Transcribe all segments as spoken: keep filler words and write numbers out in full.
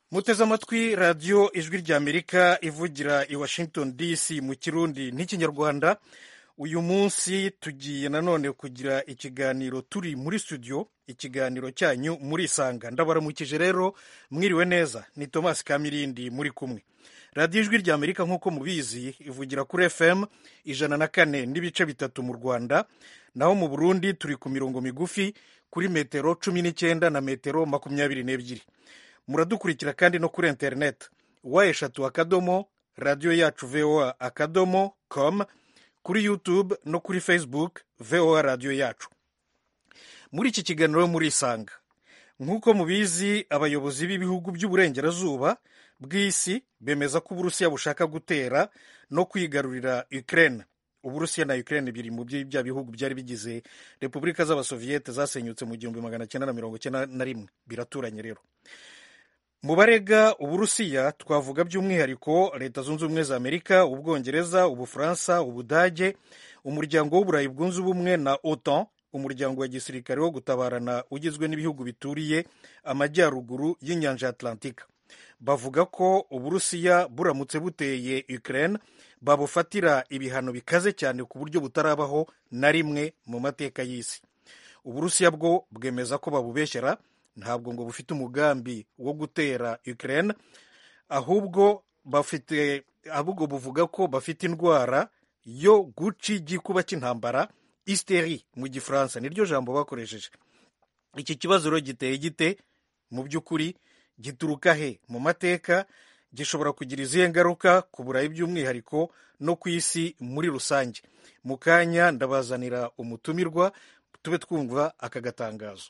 muteze amatwi radiyo ijwi ry'amerika ivugira i washington dc mu kirundi n'ikinyarwanda. uyu munsi tugiye nanone kugira ikiganiro turi muri studio, ikiganiro cyanyu murisanga. ndabaramukije rero, mwiriwe neza. ni Thomas Kamirindi muri kumwe. radiyo ijwi ry'amerika nk'uko mubizi ivugira kuri F M ijana na kane n'ibice bitatu mu Rwanda, naho mu Burundi turi ku mirongo migufi kuri metero cumi n'icyenda na metero makumyabiri n'ebyiri. muradukurikira kandi no kuri interineti wa eshatu akadomo radiyo yacu voa akadomo com, kuri YouTube no kuri Facebook voa radiyo yacu. muri iki kiganiro murisanga, nk'uko mubizi abayobozi b'ibihugu by'uburengerazuba bw'isi bemeza ko Uburusiya bushaka gutera no kwigarurira Ukraine. Uburusiya na Ukraine biri mu bya bihugu byari bigize Repubulika z'Abasoviyete zasenyutse mu gihumbi magana cyenda na mirongo cyenda na rimwe, biraturanye rero. mu barega Uburusiya twavuga by'umwihariko Leta Zunze Ubumwe za Amerika, Ubwongereza, Ubufaransa, Ubudage, Umuryango w'Uburayi bwunze ubumwe na OTAN, umuryango wa gisirikare wo gutabarana ugizwe n'ibihugu bituriye amajyaruguru y'inyanja Atlantika. bavuga ko Uburusiya buramutse buteye Ukraine babufatira ibihano bikaze cyane ku buryo butarabaho na rimwe mu mateka y'isi. Uburusiya bwo bwemeza ko babubeshyera, ntabwo ngo bufite umugambi wo gutera Ukraine, ahubwo bafite ahubwo buvuga ko bafite indwara yo guca igikuba cy'intambara, hysteri mu gifaransa niryo jambo bakoresheje. iki kibazo rero giteye gite mu by'ukuri, gituruka he mu mateka, gishobora kugira izihe ngaruka ku Burayi by'umwihariko no ku isi muri rusange? mu kanya ndabazanira umutumirwa, tube twumva aka gatangazo.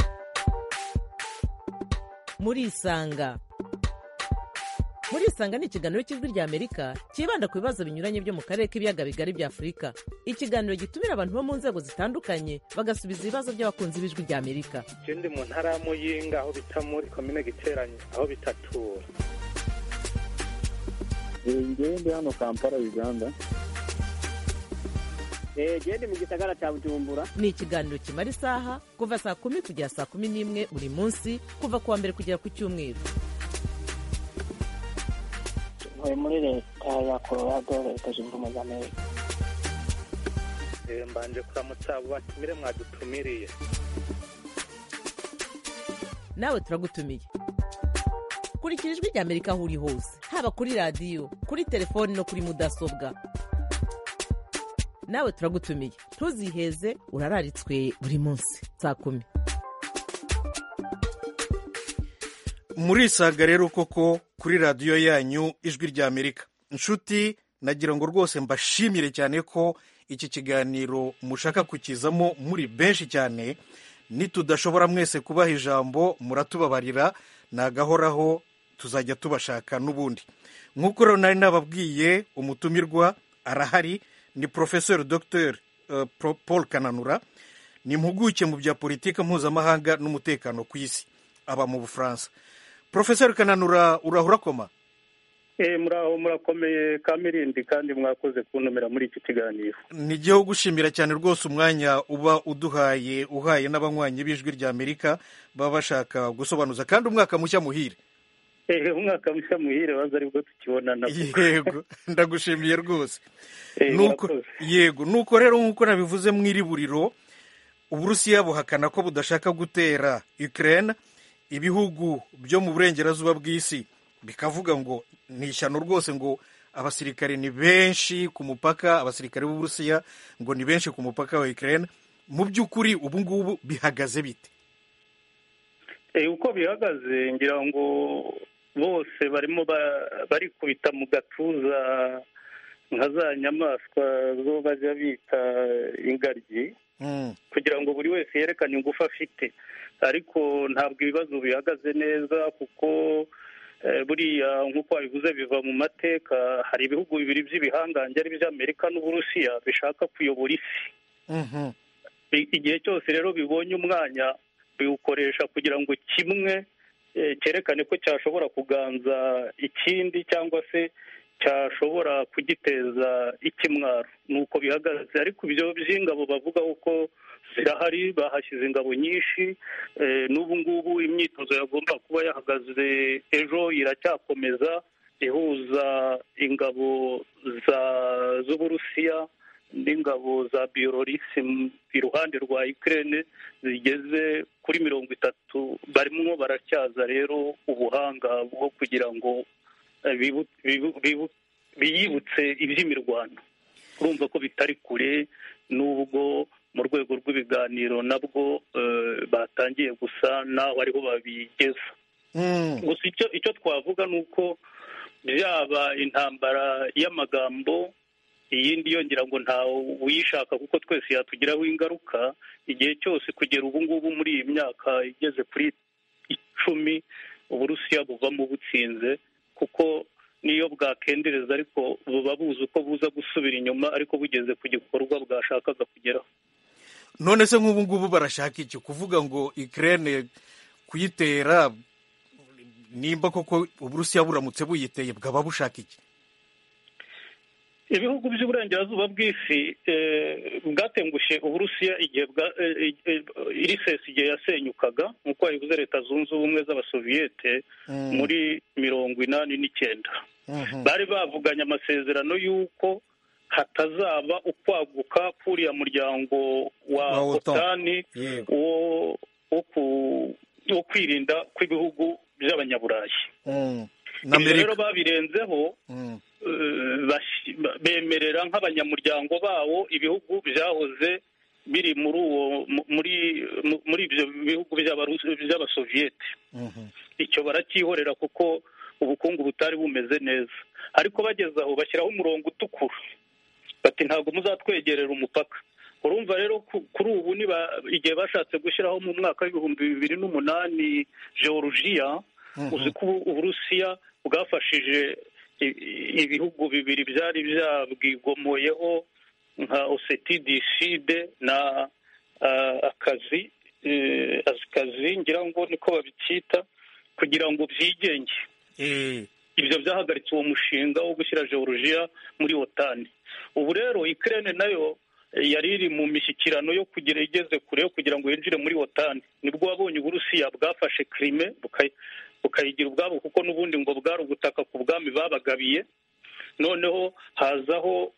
murisanga murisanga ni ikiganiro cy'ijwi ry'Amerika cyibanda ku bibazo binyuranye byo mu karere k'ibiyaga bigari bya Afurika. ikiganiro gitumira abantu bo mu nzego zitandukanye bagasubiza ibibazo by'abakunzi b'ijwi ry'Amerika. Je ndi mu ntara ya Muyinga, aho bita muri komine Giteranyi, aho bitatura. Ngewe ndi hano Kampala, Uganda. Gende mu gisagara cya Bujumbura. Ni ikiganiro kimara isaha kuva saa kumi kugera saa kumi n'imwe buri munsi, kuva kuwa mbere kugera ku cyumweru. Ntuye muri Leta ya Colorado, Leta Zunze Ubumwe za Amerika. Mbanje kuramutsa abo batumire mwadutumiriye. nawe turagutumiye. kurikira ijwi ry'Amerika aho uri hose, haba kuri radiyo, kuri telefoni no kuri mudasobwa. nawe turagutumiye, ntuziheze, urararitswe buri munsi saa kumi. Murisaga rero koko kuri radiyo yanyu ijwi ry'Amerika. Inshuti, nagira ngo rwose mbashimire cyane ko iki kiganiro mushaka kukizamo muri benshi cyane. nitudashobora mwese kubaha ijambo muratubabarira, nagahoraho tuzajya tubashaka n'ubundi. nk'uko rero nari nababwiye, umutumirwa arahari, ni Professeur Dr uh, Paul Kananura, ni impuguke mu bya politiki mpuzamahanga n'umutekano ku isi, aba mu Bufaransa. Professeur Kananura, urahura koma? Eh, muraho murakomeye Kamirindi, kandi mwakoze kuntumira muri iki kiganiro. Ni giho gushimira cyane rwose umwanya uba uduhaye, uhaye n'abanywanyi b'ijwi ry'Amerika baba bashaka gusobanuza, kandi umwaka mushya muhire. Eh, umwaka mushya muhire, baza aribwo tukibonana. Yego, ndagushimiye rwose. Eh, nuko yego, nuko rero nk'uko nabivuze mw'iri buriro, Uburusiya buhakana ko budashaka gutera Ukraine. ibihugu byo mu burengerazuba bw'isi bikavuga ngo ni ishyano rwose, ngo abasirikare ni benshi ku mupaka, abasirikare b'Uburusiya ngo ni benshi ku mupaka wa Ukraine. mu by'ukuri ubu ngubu bihagaze bite? Eh, uko bihagaze ngira ngo bose barimo barikubita mu gatuza nka za nyamaswa zo bajya bita ingaryi, mm. kugira ngo buri wese yerekane ingufu afite. ariko ntabwo ibibazo bihagaze neza, kuko eh, buriya nk'uko wabivuze biva mu mateka. hari ibihugu bibiri by'ibihangange ari by'Amerika n'Uburusiya bishaka kuyobora isi. mm-hmm. igihe cyose rero bibonye umwanya biwukoresha kugira ngo kimwe eh, cyerekane ko cyashobora kuganza ikindi, cyangwa se cyashobora kugiteza ikimwaro. ni uko bihagaze. Ariko ibyo by'ingabo bavuga ko zirahari, bahashyize ingabo nyinshi. N'ubu ngubu imyitozo yagomba kuba yahagaze ejo iracyakomeza, ihuza ingabo z'Uburusiya n'ingabo za Bielorussi iruhande rwa Ukraine zigeze kuri mirongo itatu. Barimo baracyaza rero ubuhanga bwo kugira ngo biyibutse iby'imirwano. Urumva ko bitari kure, n'ubwo mu rwego rw'ibiganiro nabwo batangiye gusa naho ariho babigeza. Gusa icyo twavuga ni uko byaba intambara y'amagambo, iyindi yongera ngo ntawe uyishaka kuko twese yatugiraho ingaruka igihe cyose. Kugera ubu ngubu muri iyi myaka igeze kuri icumi Uburusiya buvamo butsinze, kuko niyo bwakendereza ariko buba buzi uko buza gusubira inyuma, ariko bugeze ku gikorwa bwashakaga kugeraho. None se nk'ubu ngubu barashaka iki? Kuvuga ngo Ukraine kuyitera, nimba koko Uburusiya buramutse buyiteye bwaba bushaka iki? Ibihugu by'uburengerazuba bw'isi bwatengushye Uburusiya igihe iri sesi igihe yasenyukaga, nk'uko yabivuze Leta Zunze Ubumwe z'Abasoviyete muri mirongo inani n'icyenda. Bari bavuganye amasezerano y'uko hatazaba ukwaguka k'uriya muryango wa otani wo kwirinda kw'ibihugu by'abanyaburayi. Ibyo rero babirenzeho, bemerera nk'abanyamuryango bawo ibihugu byahoze biri muri uwo muri ibyo bihugu by'Abasoviyete. Icyo baracyihorera kuko ubukungu butari bumeze neza. Ariko bageze aho bashyiraho umurongo utukura, bati ntabwo muzatwegerera umupaka. Urumva rero kuri ubu igihe bashatse gushyiraho mu mwaka w'ibihumbi bibiri n'umunani Georgia, uzi ko Uburusiya bwafashije ibihugu bibiri byari byabwigomoyeho nka Oseti du Sud na akazi akazi ngira ngo niko babicyita, kugira ngo byigenge. Ibyo byahagaritse uwo mushinga wo gushyira Georgia muri otani. Ubu rero Ukraine nayo yari iri mu mishyikirano yo kugira igeze kure yo kugira ngo yinjire muri otani. Nibwo wabonye Uburusiya bwafashe Crimea bukayigira ubwabo, kuko n'ubundi ngo bwari ubutaka ku bwami babagabiye. Noneho hazaho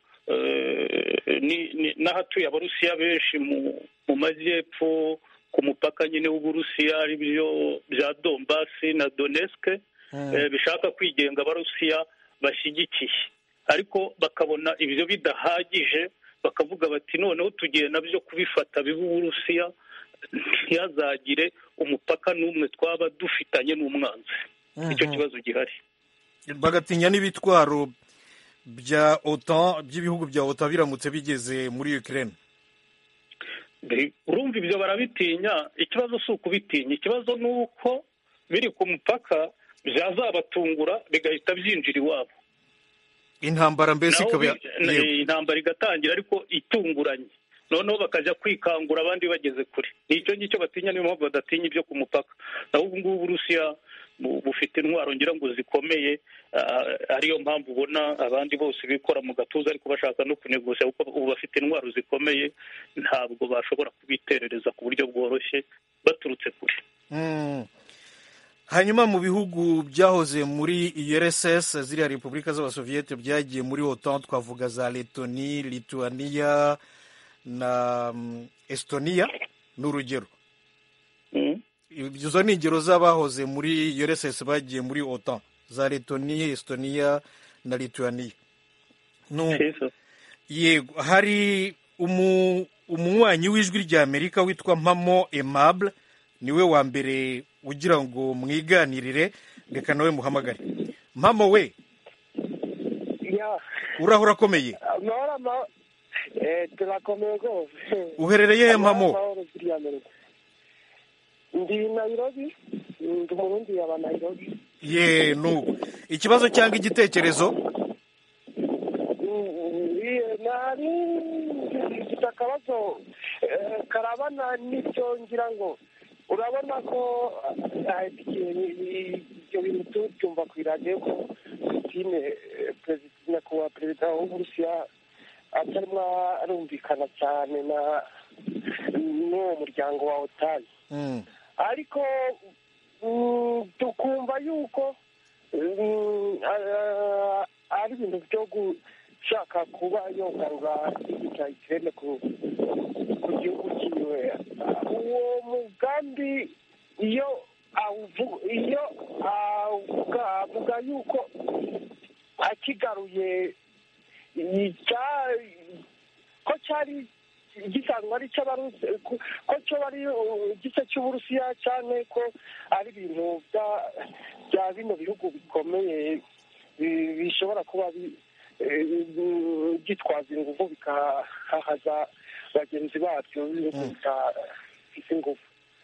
n'ahatuye Abarusiya benshi mu majyepfo ku mupaka nyine w'Uburusiya, ari byo bya Donbass na Donetsk, bishaka kwigenga Abarusiya bashyigikiye. Ariko bakabona ibyo bidahagije, bakavuga bati noneho tugiye nabyo kubifata biba Uburusiya, ntihazagire umupaka n'umwe twaba dufitanye n'umwanzi. Icyo kibazo gihari. Bagatinya n'ibitwaro bya OTAN, by'ibihugu bya OTAN biramutse bigeze muri Ukraine. Urumva ibyo barabitinya. Ikibazo si ukubitinya, ikibazo ni uko biri ku mupaka byazabatungura bigahita byinjira iwabo. Intambara mbese ikaba intambara igatangira ariko itunguranye, noneho bakajya kwikangura abandi bageze kure. Nicyo ngicyo batinya, niyo mpamvu badatinya ibyo ku mupaka. Naho ubu ngubu Uburusiya bufite intwaro ngira ngo zikomeye, ariyo mpamvu ubona abandi bose bikora mu gatuza ariko bashaka no kunegosya, kuko ubu bafite intwaro zikomeye, ntabwo bashobora kubiterereza ku buryo bworoshye baturutse kure. Hanyuma mu bihugu byahoze muri U R S S, ziriya repubulika z'Abasoviyete byagiye muri OTAN, twavuga za Letoni, Lituania na Estonia n'urugero. Izo ni ingero z'abahoze muri U R S S bagiye muri OTAN, za Letoni, Estonia na Lituania. No, yego, hari umunywanyi w'ijwi rya Amerika witwa Mpamo Aimable, niwe wa mbere ugira ngo mwiganirire, reka nawe muhamagare. Mpamo we, urahura akomeye? turakomeye rwose. Uherereye he Mpamo? Ndi Nairobi, ndi umurundi yaba Nairobi. Ye, nuko ikibazo cyangwa igitekerezo? Nari mfite akabazo karabana n'ibyo ngira ngo urabona ko ibyo bintu tubyumva ku iradiyo ko Putin perezida nyakubahwa perezida w'uburusiya atarimo arumvikana cyane na n'uwo muryango wa otani ariko tukumva yuko ari ibintu byo gushaka kuba yogarura igihugu cya Ukraine ku gihugu cyiwe. Uwo mugambi iyo iyo avuga yuko akigaruye ko cyari gisanzwe ari cy'abarusi ko cyo bari igice cy'uburusiya cyane ko ari ibintu bya bino bihugu bikomeye bishobora kuba byitwaza ingufu bikahahaza bagenzi babyo b'ibihugu bidafite ingufu.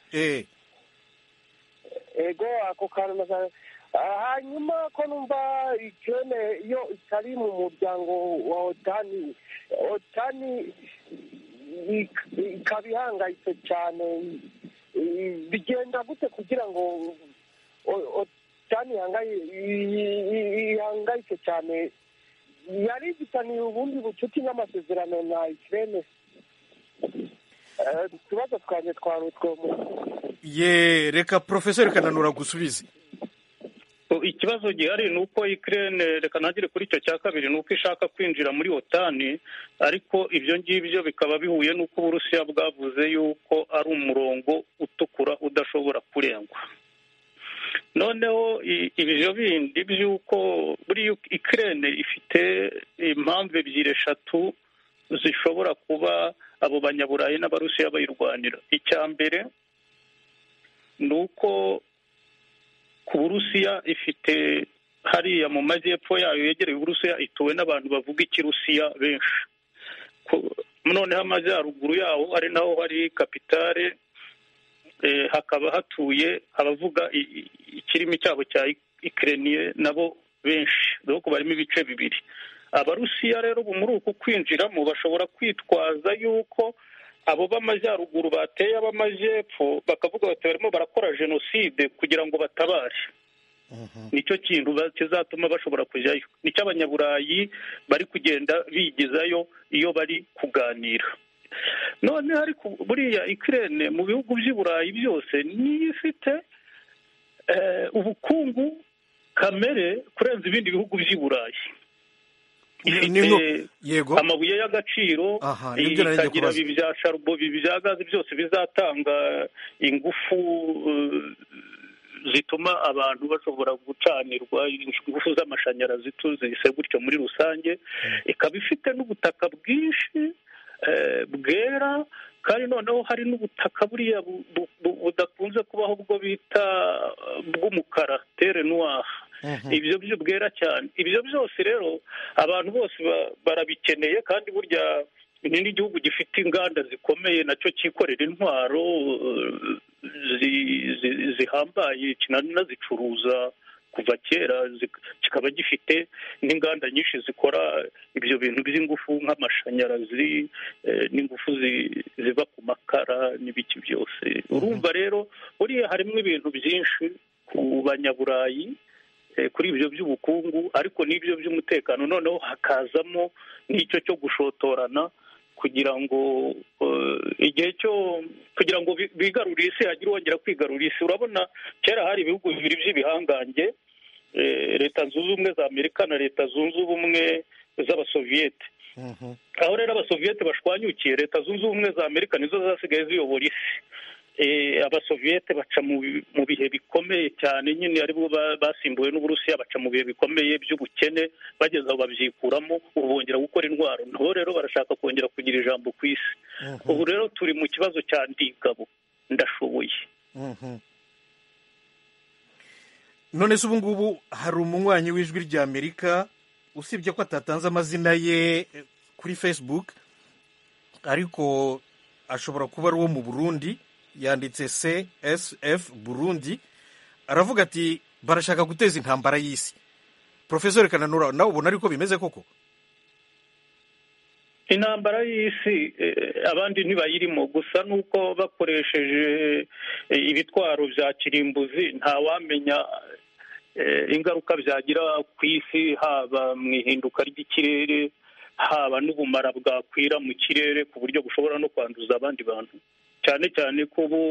Ego ako kantu hanyuma ko numva Ukraine iyo itari mu muryango wa otani otani ikaba ihangayitse cyane, bigenda gute kugira ngo otani ihangayitse cyane? Yari ifitaniye ubundi bucuti n'amasezerano na Ukraine. Utubazo twanjye twari utwo ye reka Profesor Kananura gusubize. Ikibazo gihari ni uko Ukraine, reka ntagire kuri icyo cya kabiri, ni uko ishaka kwinjira muri otani, ariko ibyo ngibyo bikaba bihuye n'uko Uburusiya bwavuze yuko ari umurongo utukura udashobora kurengwa. Noneho ibyo bindi by'uko buri Ukraine ifite impamvu ebyiri eshatu zishobora kuba abo banyaburayi n'abarusiya bayirwanira. Icya mbere ni uko ku Burusiya ifite hariya mu majyepfo yayo yegereye Uburusiya ituwe n'abantu bavuga ikirusiya benshi. Noneho amajyaruguru yaho ari naho hari kapitale, hakaba hatuye abavuga ikirimi cyabo cya Ukraine nabo benshi, dore barimo ibice bibiri. Abarusiya rero muri uku kwinjiramo bashobora kwitwaza yuko abo b'amajyaruguru bateye ab'amajyepfo, bakavuga bati barimo barakora jenoside kugira ngo batabare. Nicyo kintu kizatuma bashobora kujyayo. Nicyo abanyaburayi bari kugenda bigizayo iyo bari kuganira. None ariko buriya Ukraine mu bihugu by'i Burayi byose niyo ifite ubukungu kamere kurenza ibindi bihugu by'i Burayi. Yego amabuye y'agaciro, ikagira bya sharubo, bya gazi, byose bizatanga ingufu zituma abantu bashobora gucanirwa, ingufu z'amashanyarazi tuzise gutyo muri rusange. Ikaba ifite n'ubutaka bwinshi bwera, kandi noneho hari n'ubutaka buriya budakunze kubaho bwo bita bw'umukara, terre noire. Ibyo byo bwera cyane. Ibyo byose rero abantu bose barabikeneye, kandi burya ni n'igihugu gifite inganda zikomeye nacyo cyikorera intwaro zihambaye kinanazicuruza kuva kera, kikaba gifite n'inganda nyinshi zikora ibyo bintu by'ingufu nk'amashanyarazi n'ingufu ziva ku makara n'ibiki byose. Urumva rero buriya harimo ibintu byinshi ku banyaburayi kuri ibyo by'ubukungu, ariko n'ibyo by'umutekano noneho hakazamo n'icyo cyo gushotorana kugira ngo igihe cyo kugira ngo bigarurire isi, hagire uwongera kwigarurira isi. Urabona kera hari ibihugu bibiri by'ibihangange, leta zunze ubumwe za Amerika na leta zunze ubumwe z'abasoviyete. Aho rero abasoviyete bashwanyukiye, leta zunze ubumwe za Amerika nizo zasigaye ziyobora isi. Abasoviyete baca mu bihe bikomeye cyane, nyine aribo basimbuwe n'Uburusiya, baca mu bihe bikomeye by'ubukene, bageze aho babyikuramo, ubu bongera gukora intwaro. Nabo rero barashaka kongera kugira ijambo ku isi. Ubu rero turi mu kibazo cya ndigabo, ndashoboye. None se ubu ngubu hari umunywanyi w'ijwi rya Amerika, usibye ko atatanze amazina ye kuri Facebook, ariko ashobora kuba ari uwo mu Burundi, yanditse C S F Burundi, aravuga ati barashaka guteza intambara y'isi. Profesor Kananura, nawe ubona ariko bimeze koko? Intambara y'isi abandi ntibayirimo, gusa nuko bakoresheje ibitwaro bya kirimbuzi ntawamenya ingaruka byagira ku isi, haba mu ihinduka ry'ikirere, haba n'ubumara bwakwira mu kirere ku buryo bushobora no kwanduza abandi bantu, cyane cyane ko ubu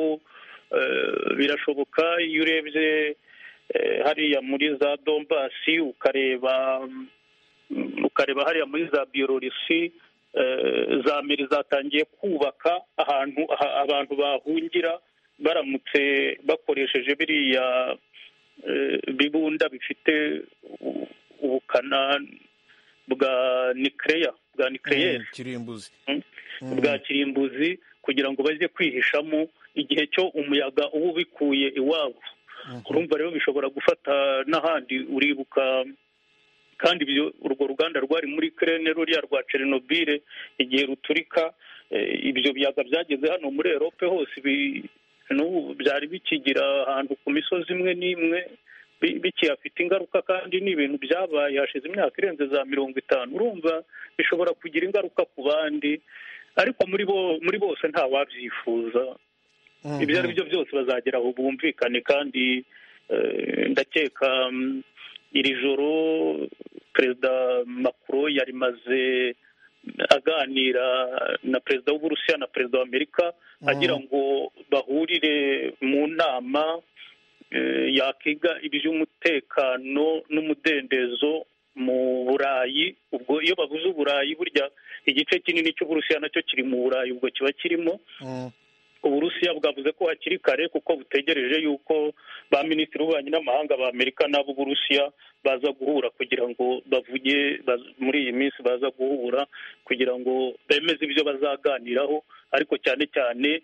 birashoboka iyo urebye hariya muri za Donbasi ukareba ukareba hariya muri za Byelorusi, za mbere zatangiye kubaka ahantu abantu bahungira baramutse bakoresheje biriya bibunda bifite ubukana bwa nuclear bwa nucleaire kirimbuzi bwa kirimbuzi kugira ngo bajye kwihishamo igihe cyo umuyaga uba ubikuye iwabo. Urumva rero bishobora gufata n'ahandi. Uribuka kandi urwo ruganda rwari muri Ukraine ruriya rwa Chernobyl igihe ruturika, ibyo biyaga byageze hano muri Europe hose, n'ubu byari bikigira ahantu ku misozi imwe n'imwe bikiyafite ingaruka, kandi ni ibintu byabaye hashize imyaka irenze za mirongo itanu. Urumva bishobora kugira ingaruka ku bandi, ariko muri bo muri bose nta wabyifuza. Ibyo ari byo byose bazagera aho bumvikane, kandi ndakeka iri joro perezida Macron yari maze aganira na perezida w'Uburusiya na perezida wa Amerika agira ngo bahurire mu nama yakiga iby'umutekano n'umudendezo mu Burayi. Ubwo iyo bavuze Uburayi, burya igice kinini cy'Uburusiya nacyo kiri mu Burayi, ubwo kiba kirimo. Uburusiya bwavuze ko hakiri kare kuko butegereje yuko ba minisitiri b'ububanyi n'amahanga ba Amerika n'abo Burusiya baza guhura kugira ngo bavuge muri iyi minsi, baza guhura kugira ngo bemeze ibyo bazaganiraho, ariko cyane cyane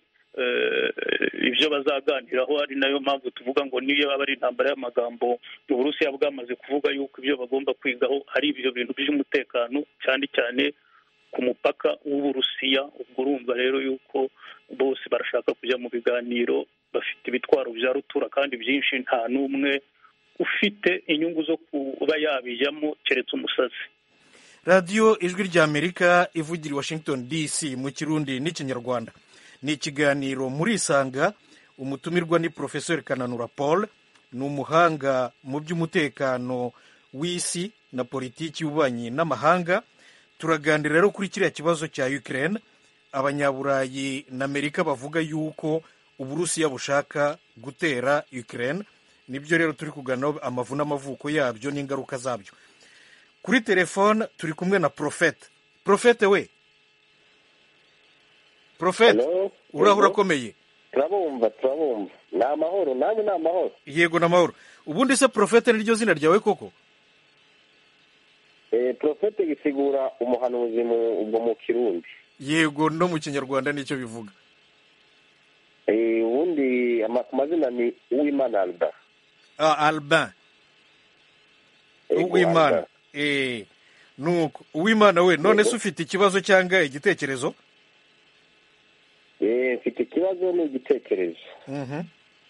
ibyo bazaganiraho ari nayo mpamvu tuvuga ngo niyo aba ari intambara y'amagambo, Uburusiya bwamaze kuvuga yuko ibyo bagomba kwigaho ari ibyo bintu by'umutekano, cyane cyane ku mupaka w'Uburusiya. Ubwo urumva rero yuko bose barashaka kujya mu biganiro, bafite ibitwaro bya rutura kandi byinshi, nta n'umwe ufite inyungu zo kuba yabijyamo keretse umusazi. radiyo ijwi ry'Amerika ivugira i Washington D C mu Kirundi n'Ikinyarwanda. Ni ikiganiro muri Isanga. Umutumirwa ni Professeur Kananura Paul, ni umuhanga mu by'umutekano w'isi na politiki y'ububanyi n'amahanga. Turaganira rero kuri kiriya kibazo cya Ukraine. Abanyaburayi na Amerika bavuga yuko Uburusiya bushaka gutera Ukraine. Nibyo rero turi kuganiraho, amavu n'amavuko yabyo n'ingaruka zabyo. Kuri telefone turi kumwe na Prophete. Prophete we Prophete, uraho urakomeye? Turabumva turabumva. Ni amahoro, nanjye ni amahoro. Yego ni amahoro. Ubundi se Prophete niryo zina ryawe koko? Eh, Prophete gisigura umuhanuzi mu ubwo mu Kirundi. Yego, no mu Kinyarwanda nicyo bivuga. Eh, ubundi amazina ni Uwimana Albin. Ah, Albin. Uwimana. Eh, nuko Uwimana we, none se ufite ikibazo cyangwa igitekerezo? Eh, mfite ikibazo n'igitekerezo. Mhm.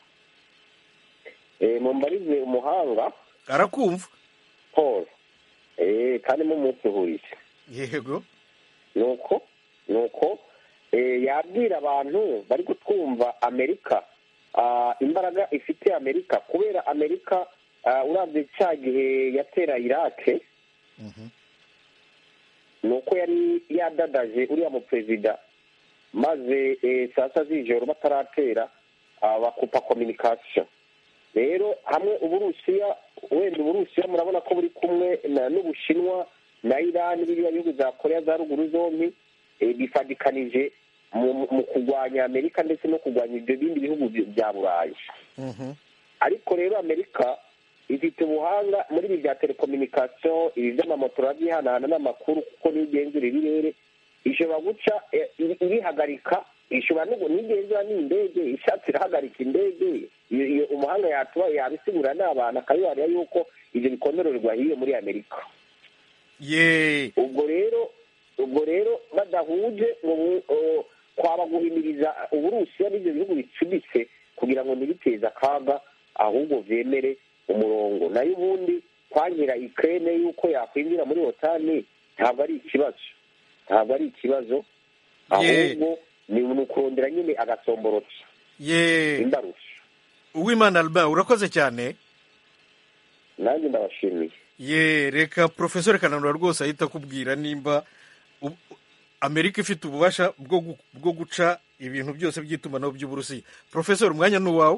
Eh, mumbarize umuhanga. Arakumva. Paul. Eh, kandi mu musuhurize. Yego. Nuko nuko eh yabwira abantu bari gutwumva Amerika, uh, imbaraga ifite Amerika, kubera Amerika uh, uravye cya gihe yatera Iraq. Mhm. Nuko yari yadadaje uriya mu president, maze eh, sasa z'ijoro bataratera uh, bakupa communication. Rero hamwe Uburusiya, wenda Uburusiya murabona ko buri kumwe n'Ubushinwa na Iran n'ibiriya bihugu za Korea za ruguru zombi, e, bifadikanije mu, mu kurwanya Amerika ndetse no kurwanya ibyo bindi bihugu bya Burayi. Mhm. Ariko rero Amerika ifite ubuhanga muri ibi bya telecommunication, ibi by'amamoto rabyihanahana n'amakuru, kuko n'igenzura ibirere ishobora guca e, irihagarika, ishobora no n'igenzura n'indege ishatse irahagarika indege. Iyo umuhanga yatuba yabisigura n'abantu akabibarira yuko ibyo bikonorerwa hiyo muri Amerika. Ye. Ubwo rero ubwo rero badahuje ngo kwaba guhimiriza Uburusiya n'ibyo bihugu bicuditse kugira ngo ntibiteze akaga, ahubwo vyemere umurongo. Nayo ubundi kwangira Ukraine yuko yakwinjira muri OTAN ntabwo ari ikibazo, ntabwo ari ikibazo, ahubwo ni ukurondera nyine agasomborotso. Ye. Imbarusha. Uwimana Albin, urakoze cyane. nanjye ndabashimiye. ye reka Profesor Kananura rwose ahita akubwira nimba u- Amerika ifite ububasha bwo gu- bwo guca ibintu byose by'itumanaho by'Uburusiya. Profesor, umwanya ni uwawe.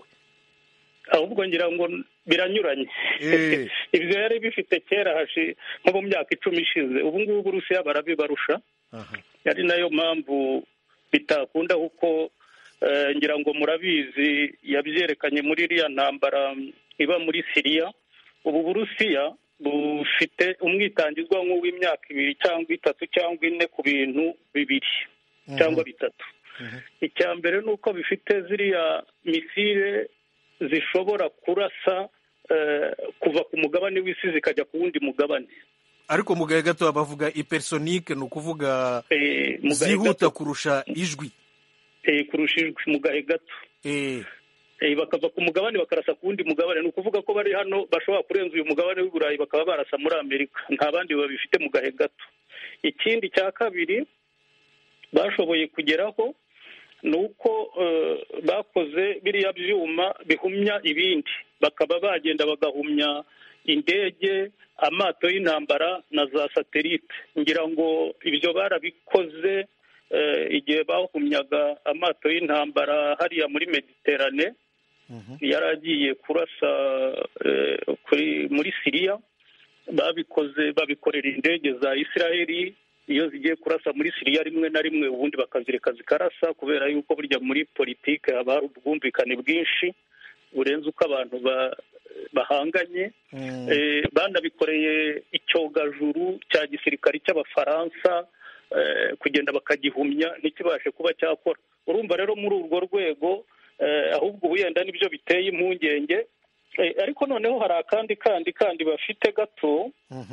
ahubwo ngira ngo biranyuranye. Eh. ibyo yari bifite kera hashi nko mu myaka icumi ishize, ubu ngubu Uburusiya barabibarusha. Aha. ari nayo mpamvu bitakunda kuko eh, ngira ngo murabizi yabyerekanye muri iriya ntambara iba muri Siriya. ubu Burusiya bufite umwitangizwa nk'uw'imyaka ibiri cyangwa itatu cyangwa ine ku bintu bibiri cyangwa bitatu. icya mbere ni uko bifite ziriya misile zishobora kurasa eh, kuva ku mugabane w'isi zikajya ku wundi mugabane. Ariko mu gahe gato bavuga hypersonique, ni ukuvuga Eh, mu gahe zihuta gato, kurusha ijwi. eh, kurusha ijwi mu gahe gato. Eh. Eh, bakava ku mugabane bakarasa ku wundi mugabane. Ni ukuvuga ko bari hano bashobora kurenza uyu mugabane w'i Burayi bakaba barasa muri Amerika. Nta bandi babifite mu gahe gato. Ikindi cya kabiri bashoboye kugeraho ni uko eh, bakoze biriya byuma bihumya ibindi, bakaba bagenda bagahumya indege, amato y'intambara na za satelite. ngira ngo ibyo barabikoze eh, igihe bahumyaga amato y'intambara hariya muri Mediterane. yari agiye kurasa eh, kuri muri Siriya. babikoze babikorera indege za Isiraheli iyo zigiye kurasa muri Siriya rimwe na rimwe, ubundi bakazireka zikarasa, kubera yuko burya muri politike haba hari ubwumvikane bwinshi burenze uko abantu ba- bahanganye. Eh, banabikoreye icyogajuru cya gisirikari cy'Abafaransa, eh, kugenda bakagihumya ntikibashe kuba cyakora. urumva rero muri urwo rwego eh, ahubwo ubu yenda nibyo biteye impungenge. Eh, ariko noneho hari akandi kandi kandi bafite gato.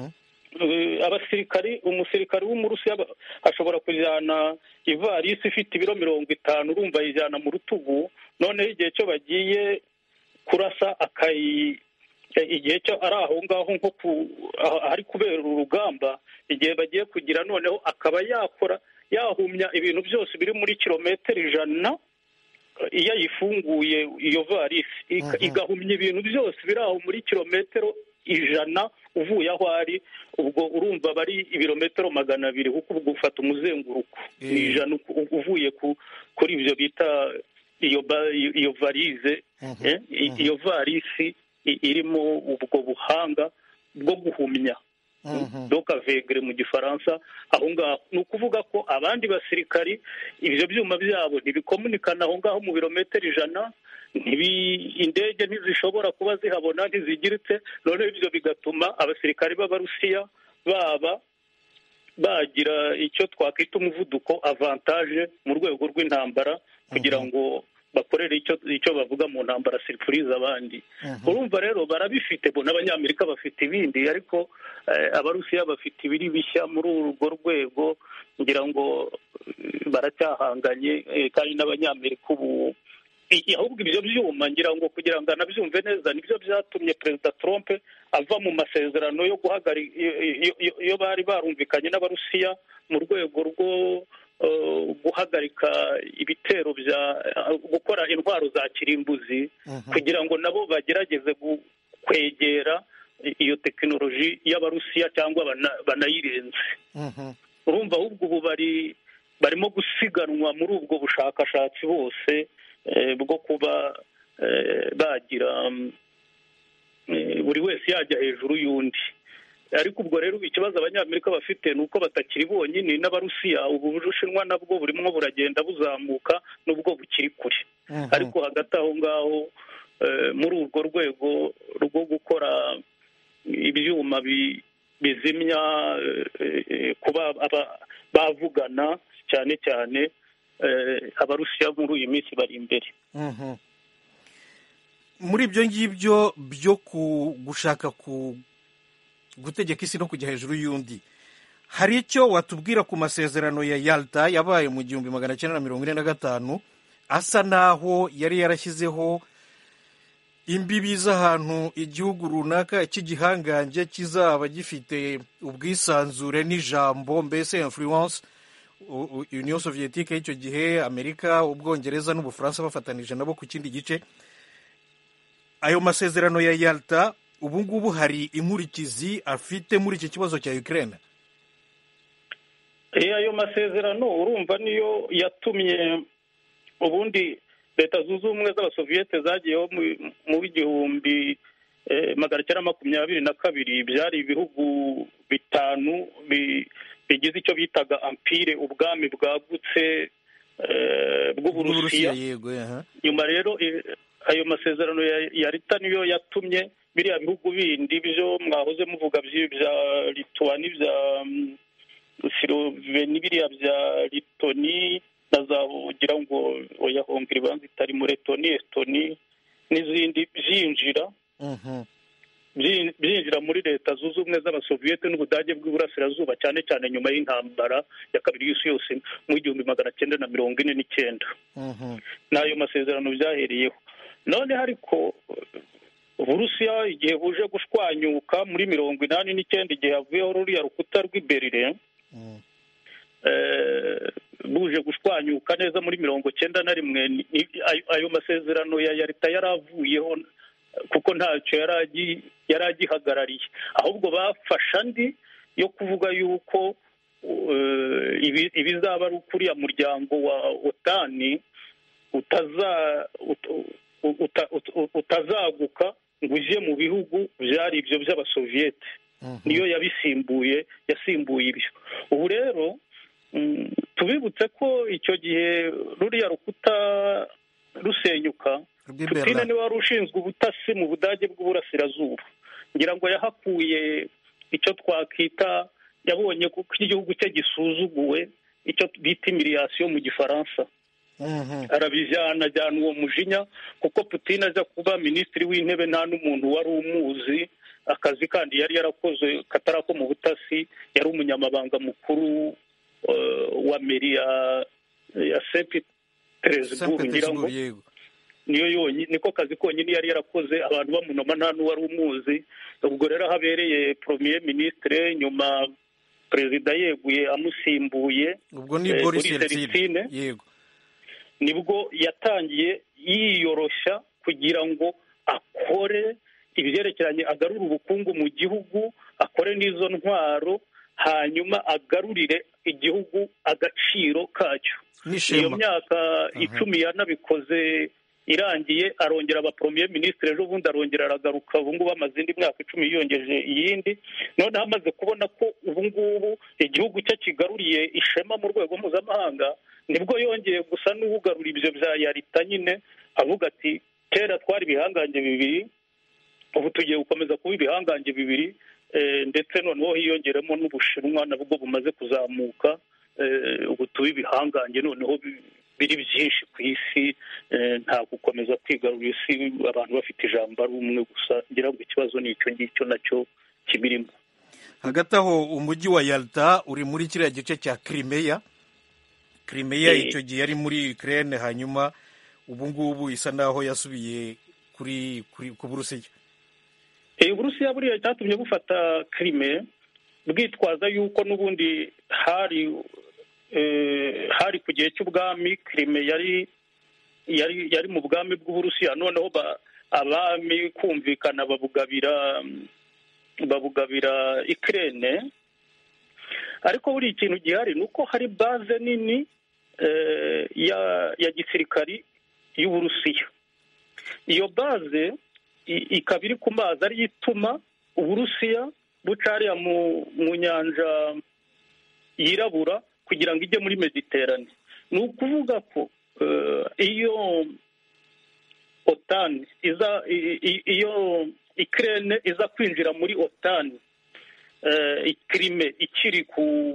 Eh, abasirikari umusirikari w'umurusiya ba- ashobora kujyana ivarisi ifite ibiro mirongo itanu, urumva yijyana mu rutugu. noneho igihe cyo bagiye kurasa akayi eh, igihe cyo ari aho ngaho nko ku aho- ahari kubera urugamba, igihe bagiye kugira noneho akaba yakora yahumya ibintu byose biri muri kilometero ijana. eh, iyo ayifunguye iyo varisi ika- igahumya ibintu byose biri aho muri kilometero ijana uvuye aho ari. ubwo urumva bari ibirometero magana abiri kuko ubwo ufata umuzenguruko Eh. ni ijana uku- uvuye ku kuri ibyo bita iyo ba- iyo iyo varize. eh, i- iyo varisi i- irimo ubwo buhanga bwo guhumya, donc avegre mu gifaransa. aho ngaho ni ukuvuga ko abandi basirikari ibyo byuma byabo ntibikomunikana aho ngaho mu birometero ijana. ntibi indege ntizishobora kuba zihabona, ntizigiritse. noneho ibyo bigatuma abasirikari b'Abarusiya baba bagira icyo twakwita umuvuduko avantage mu rwego rw'intambara, kugira ngo bakorere icyo icyo bavuga mu ntambara surprise abandi. urumva rero barabifite bo, n'Abanyamerika bafite ibindi, ariko eh, Abarusiya bafite ibiri bishya muri urwo rwego. ngira ngo eh, baracyahanganye, eh, kandi n'Abanyamerika ubu I- ahubwo ibyo byuma ngira ngo kugira ngo anabyumve neza nibyo byatumye Perezida Trump ava mu masezerano yo guhagarika iyo bari barumvikanye n'Abarusiya mu rwego rwo eh, guhagarika ibitero bya gukora intwaro za kirimbuzi, kugira ngo nabo bagerageze gu- kwegera iyo tekinoloji y'Abarusiya cyangwa bana- banayirenze. urumva ahubwo ubu bari barimo gusiganwa muri ubwo bushakashatsi bose, eh, bwo kuba eh, bagira mm, eh, buri wese yajya hejuru y'undi. ariko ubwo rero ikibazo Abanyamerika bafite ni uko batakiri bonyine, n'Abarusiya ubu Ubushinwa nabwo burimo buragenda buzamuka nubwo bukiri kure. ariko hagati aho ngaho eh, muri urwo rwego rwo gukora ibyuma bi- bizimya eh, eh, kuba aba- bavugana cyane cyane, eh, Abarusiya muri uyu minsi bari imbere. Muri ibyo ngibyo byo ku gushaka ku gutegeka isi no kujya hejuru y'undi, hari icyo watubwira ku masezerano ya Yalta yabaye mu gihumbi magana cyenda na mirongo ine na gatanu, asa naho yari yarashyizeho imbibi z'ahantu igihugu runaka cy'igihangange kizaba gifite ubwisanzure n'ijambo, mbese influence. U- u- Union Soviétique y'icyo gihe, Amerika, Ubwongereza n'Ubufaransa bafatanije nabo ku kindi gice. Ayo masezerano ya Yalta ubu ngubu hari inkurikizi afite muri iki kibazo cya Ukraine? ayo masezerano urumva niyo yatumye ubundi leta zunze ubumwe z'abasoviyete zagiyeho mu w'igihumbi magana cyenda makumyabiri na kabiri. Byari ibihugu bitanu bigize icyo bitaga ampire, ubwami bwagutse bw'uburusiya. Nyuma rero ayo masezerano ya leta niyo yatumye biriya bihugu bindi byo mwahoze muvuga bya Lituani, bya Sloveni, biriya bya Litoni na za ugira ngo oya Hongrie banzi itari muri Letoni, Estoni n'izindi byinjira byinjira muri leta zunze ubumwe z'abasoviyete n'ubudage bw'iburasirazuba, cyane cyane nyuma y'intambara ya kabiri y'isi yose mu igihumbi magana cyenda na mirongo ine n'icyenda. n'ayo masezerano byahereyeho. None ariko Uburusiya igihe buje gushwanyuka muri mirongo inani n'icyenda, igihe havuyeho ruriya rukuta rw'i Berlin, buje gushwanyuka neza muri mirongo cyenda na rimwe, ayo masezerano ya leta yaravuyeho kuko ntacyo yari agihagarariye, ahubwo bafashe andi yo kuvuga yuko ibizaba ari ukuriya muryango wa otani utazaguka ngo uje mu bihugu byari ibyo by'abasoviyete. Niyo yabisimbuye yasimbuye ibyo. Ubu rero tubibutse ko icyo gihe ruriya rukuta rusenyuka, Putin niwe wari ushinzwe ubutasi mu budage bw'uburasirazuba. Ngira ngo yahakuye icyo twakita, yabonye ko igihugu cye gisuzuguwe, icyo bita imiriyasiyo mu gifaransa. Arabijyana ajyana uwo mujinya, kuko Putin aza kuba minisitiri w'intebe nta n'umuntu wari umuzi, akazi kandi yari yarakoze katari ako mu butasi, yari umunyamabanga mukuru wa meri ya Saint Petersburg, ngira ngo niyo yonyine, niko kazi konyine yari yarakoze, abantu bamunoma nta n'uwari umuzi. Ubwo rero habereye premier ministre, nyuma perezida yeguye amusimbuye, ubwo ni Boris Yeltsin, yego nibwo yatangiye yiyoroshya kugira ngo akore ibyerekeranye, agarure ubukungu mu gihugu, akore n'izo ntwaro, hanyuma agarurire igihugu agaciro kacyo. Iyo myaka icumi yanabikoze irangiye, arongera aba premier ministre, ejo bundi arongera aragaruka, ubu ngubu amaze indi myaka icumi yiyongeje iyindi. Noneho amaze kubona ko ubu ngubu igihugu cye kigaruriye ishema mu rwego mpuzamahanga, nibwo yongeye gusa n'ugarura ibyo bya yarita nyine, avuga ati kera twari ibihangange bibiri, ubu tugiye gukomeza kuba ibihangange bibiri, ndetse noneho hiyongeremo n'Ubushinwa nabwo bumaze kuzamuka, ubu tuba ibihangange noneho biri byinshi ku isi, nta gukomeza kwigarurira isi abantu bafite ijambo ari umwe gusa. Ngira ngo ikibazo ni icyo ngicyo nacyo kibirimo. Hagati aho umujyi wa Yalta uri muri kiriya gice cya Crimea. Crimea icyo gihe yari muri Ukraine, hanyuma ubu ngubu isa naho yasubiye kuri ku Burusiya. Uburusiya buriya cyatumye bufata Crimea bwitwaza yuko n'ubundi hari hari ku gihe cy'ubwami, Crimea yari yari yari mu bwami bw'Uburusiya, noneho abami kumvikana babugabira babugabira Ukraine. Ariko buri ikintu gihari nuko hari base nini ya ya gisirikari y'Uburusiya. Iyo base ikaba iri ku mazi, ari ituma Uburusiya bucariya mu nyanja yirabura kugira ngo ijye muri Mediterane. Ni ukuvuga ko iyo otani iza iyo Ukraine iza kwinjira muri otani, Crimea ikiri ku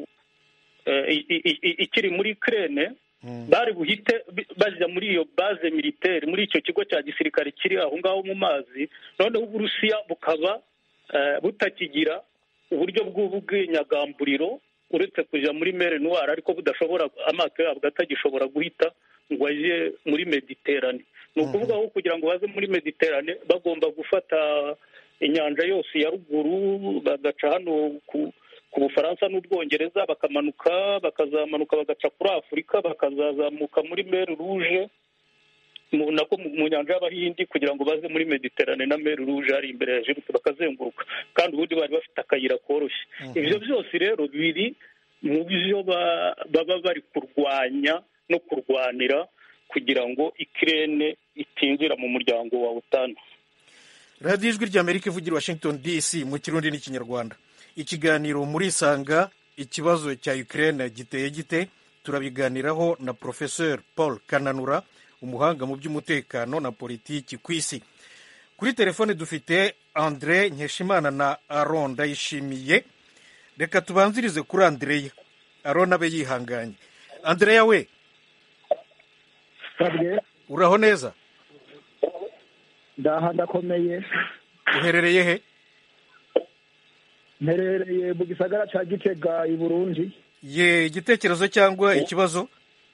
ikiri muri Ukraine, bari buhite bajya muri iyo base militaire, muri icyo kigo cya gisirikare kiri aho ngaho mu mazi. Noneho Uburusiya bukaba butakigira uburyo bw'ubwinyagamburiro uretse kujya muri Mer Noire, ariko budashobora, amato yabwo atagishobora guhita ngo ajye muri Mediterane. Ni ukuvuga ko kugira ngo baze muri Mediterane bagomba gufata inyanja yose ya ruguru, bagaca hano ku Bufaransa n'Ubwongereza, bakamanuka bakazamanuka bagaca kuri Afurika, bakazazamuka muri Mer Rouge, nako mu nyanja y'Abahindi kugira ngo baze muri Mediterane na Mer Rouge hari imbere ya Djibouti bakazenguruka, kandi ubundi bari bafite akayira koroshye. Ibyo byose rero biri mu byo baba bari kurwanya no kurwanira kugira ngo Ukraine itinjira mu muryango wa OTAN. radiyo ijwi ry'Amerika ivugira Washington D C mu kirundi n'ikinyarwanda. Ikiganiro muri Sanga, ikibazo cya Ukraine giteye gite, turabiganiraho na Professeur Paul Kananura, umuhanga mu by'umutekano na politiki ku isi. Kuri telefone dufite Andre Nkeshimana na Aron Ndayishimiye. Reka tubanzirize kuri Andreya. Aron abe yihanganye. Andreya we, uraho neza? Ndaha ndakomeye. Uherereye he? Mperereye mu gisagara ca Gitega i Burundi. Ye, igitekerezo cyangwa ikibazo?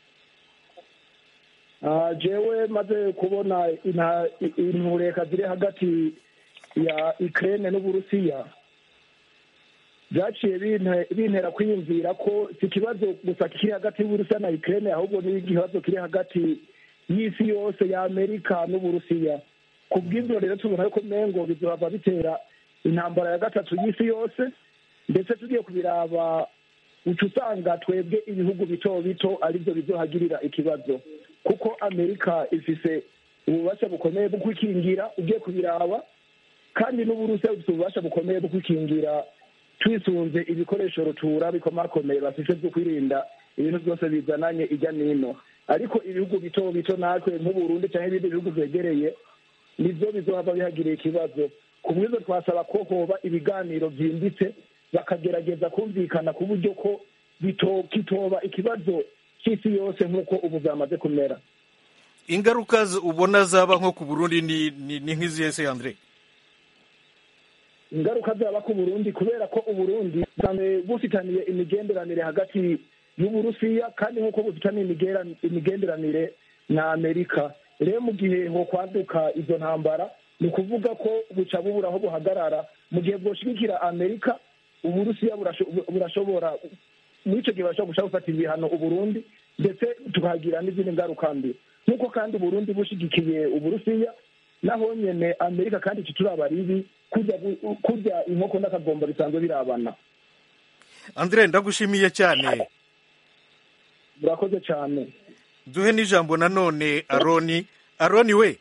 Ah, jewe maze kubona intureka ziri hagati ya Ukraine n'Uburusiya, byaciye bintera kwiyumvira ko si ikibazo gusa kiri hagati y'Uburusiya na Ukraine, ahubwo ni ikibazo kiri hagati y'isi yose ya Amerika n'Uburusiya. Ku bw'ibyo rero tubona ko mengo bizohava bitera intambara ya gatatu y'isi yose, ndetse tugiye kubiraba uca usanga twebwe ibihugu bito bito aribyo bizohagirira ikibazo, kuko Amerika ifise ububasha bukomeye bwo kwikingira ugiye kubiraba, kandi n'Uburusiya bufite ububasha bukomeye bwo kwikingira twisunze ibikoresho rutura bikomakomeye bafite byo kwirinda ibintu byose bizananye ijya nino. Ariko ibihugu bito bito natwe nk'Uburundi cyangwa ibindi bihugu byegereye nibyo bizohava bihagiriye ikibazo. Ku bw'ibyo twasaba ko hoba ibiganiro byimbitse bakagerageza kumvikana ku buryo ko kitoba ikibazo cy'isi yose nk'uko ubu zamaze kumera. Ingaruka ubona zaba nko ku Burundi ni ni nk'izihe se Andre? Ingaruka zaba ku Burundi kubera ko Uburundi cyane bufitaniye imigenderanire hagati y'Uburusiya, kandi nk'uko bufitaniye imigenderanire na Amerika. Rero mu gihe ho kwaduka izo ntambara, ni ukuvuga ko buca bubura aho buhagarara. Mu gihe bwoshigikira Amerika, Uburusiya burashobora muri icyo gihe bashobora gushaka gufata ibihano Uburundi, ndetse tukagira n'izindi ngaruka mbi. Nk'uko kandi Uburundi bushigikiye Uburusiya, naho nyene Amerika kandi iki turaba ribi kurya inkoko n'akagomba bisanzwe birabana. Andre, ndagushimiye cyane. Murakoze cyane. Duhe n'ijambo nanone Aroni. Aroni we,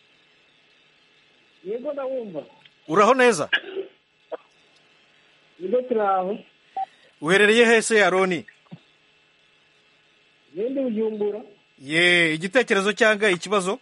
yego ndawumva. Uraho neza? Yego turaho. Uherereye hese Aroni? Nende Bujumbura. Ye, igitekerezo cyangwa ikibazo?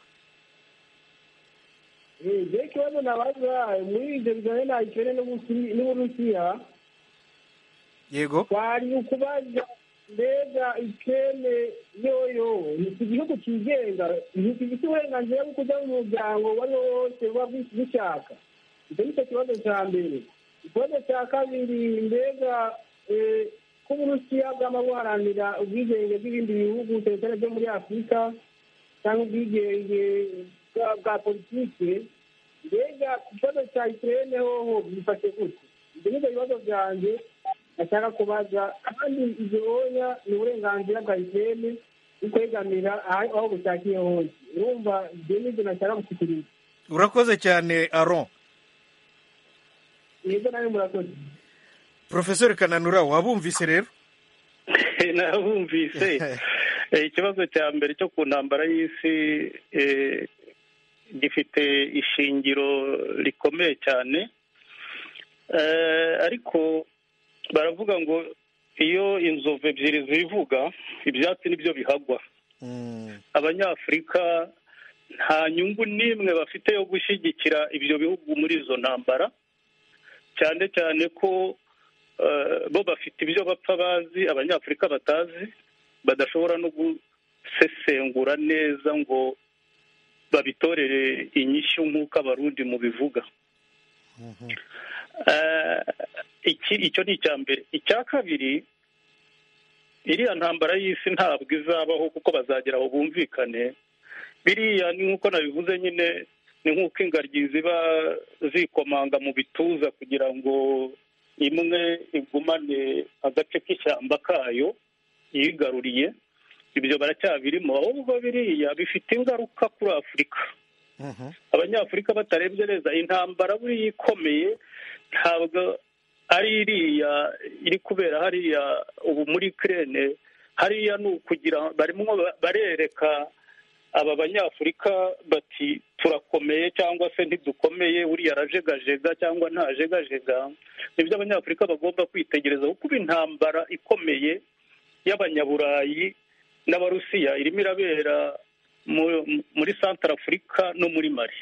Eh, je kibazo nabaza muri ibyo bijanye na Ukraine n'Uburusiya. Yego. Kwari ukubaza mbega Ukraine yoyo ni igihugu kigenga, gifite uburenganzira bwo kujya mu muryango wari wose uba bishaka. Icyo ni cyo kibazo cya mbere. Ikibazo cya kabiri, mbega ko Uburusiya bwama buharanira ubwigenge bw'ibindi bihugu cyane byo muri Afurika cyangwa ubwigenge bwa politike, mbega ikibazo cya Ukraine hoho bifashe gute? Ibyo ni byo bibazo byanjye ashaka kubaza, kandi ibyo oya ni uburenganzira bwa Ukraine ukwegamira aho bushakiye hose. Urumva ibyo ni byo nashaka gushyikiriza. Urakoze cyane Aron. Yego nawe murakoze. Professeur Kananura, wabumvise rero? Nabumvise. Ikibazo cya mbere cyo ku ntambara y'isi gifite ishingiro rikomeye cyane, ariko baravuga ngo iyo inzovu ebyiri zivuga ibyatsi nibyo bihagwa. Abanyafurika nta nyungu n'imwe bafite yo gushyigikira ibyo bihugu muri izo ntambara, cyane cyane ko bo bafite ibyo bapfa bazi Abanyafurika batazi, badashobora no gusesengura neza ngo babitorere inyishyu nk'uko Abarundi mubivuga. Icyo ni icya mbere. Icya kabiri, iriya ntambara y'isi ntabwo izabaho kuko bazagera aho bumvikane. Biriya ni nk'uko nabivuze nyine, ni nk'uko ingaryi ziba zikomanga mu bituza kugira ngo imwe igumane agace k'ishyamba kayo yigaruriye. ibyo baracyabirimo, ahubwo biriya bifite ingaruka kuri afurika. Abanyafurika batarebye neza, intambara buriya ikomeye ntabwo ari iriya iri kubera hariya ubu muri Ukraine. Hariya ni ukugira barimo barereka aba banyafurika bati turakomeye cyangwa se ntidukomeye, uriya arajegajega cyangwa ntajegajega. Nibyo abanyafurika bagomba kwitegereza, kuko intambara ikomeye y'abanyaburayi n'abarusiya irimo irabera muri Central Africa no muri Mali.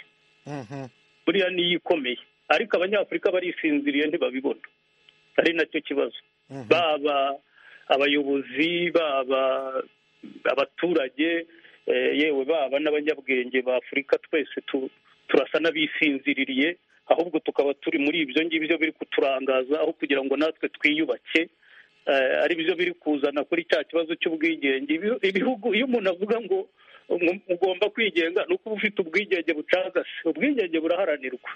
Buriya niyo ikomeye, ariko abanyafurika barisinziriye ntibabibona, ari nacyo kibazo. Baba abayobozi, baba abaturage, yewe baba n'abanyabwenge ba Afurika, twese turasa n'abisinziririye, ahubwo tukaba turi muri ibyo ngibyo biri kuturangaza, aho kugira ngo natwe twiyubake, ari byo biri kuzana kuri cya kibazo cy'ubwigenge. Ibihugu, iyo umuntu avuga ngo ugomba kwigenga, ni uko uba ufite ubwigenge bucagase. Ubwigenge buraharanirwa,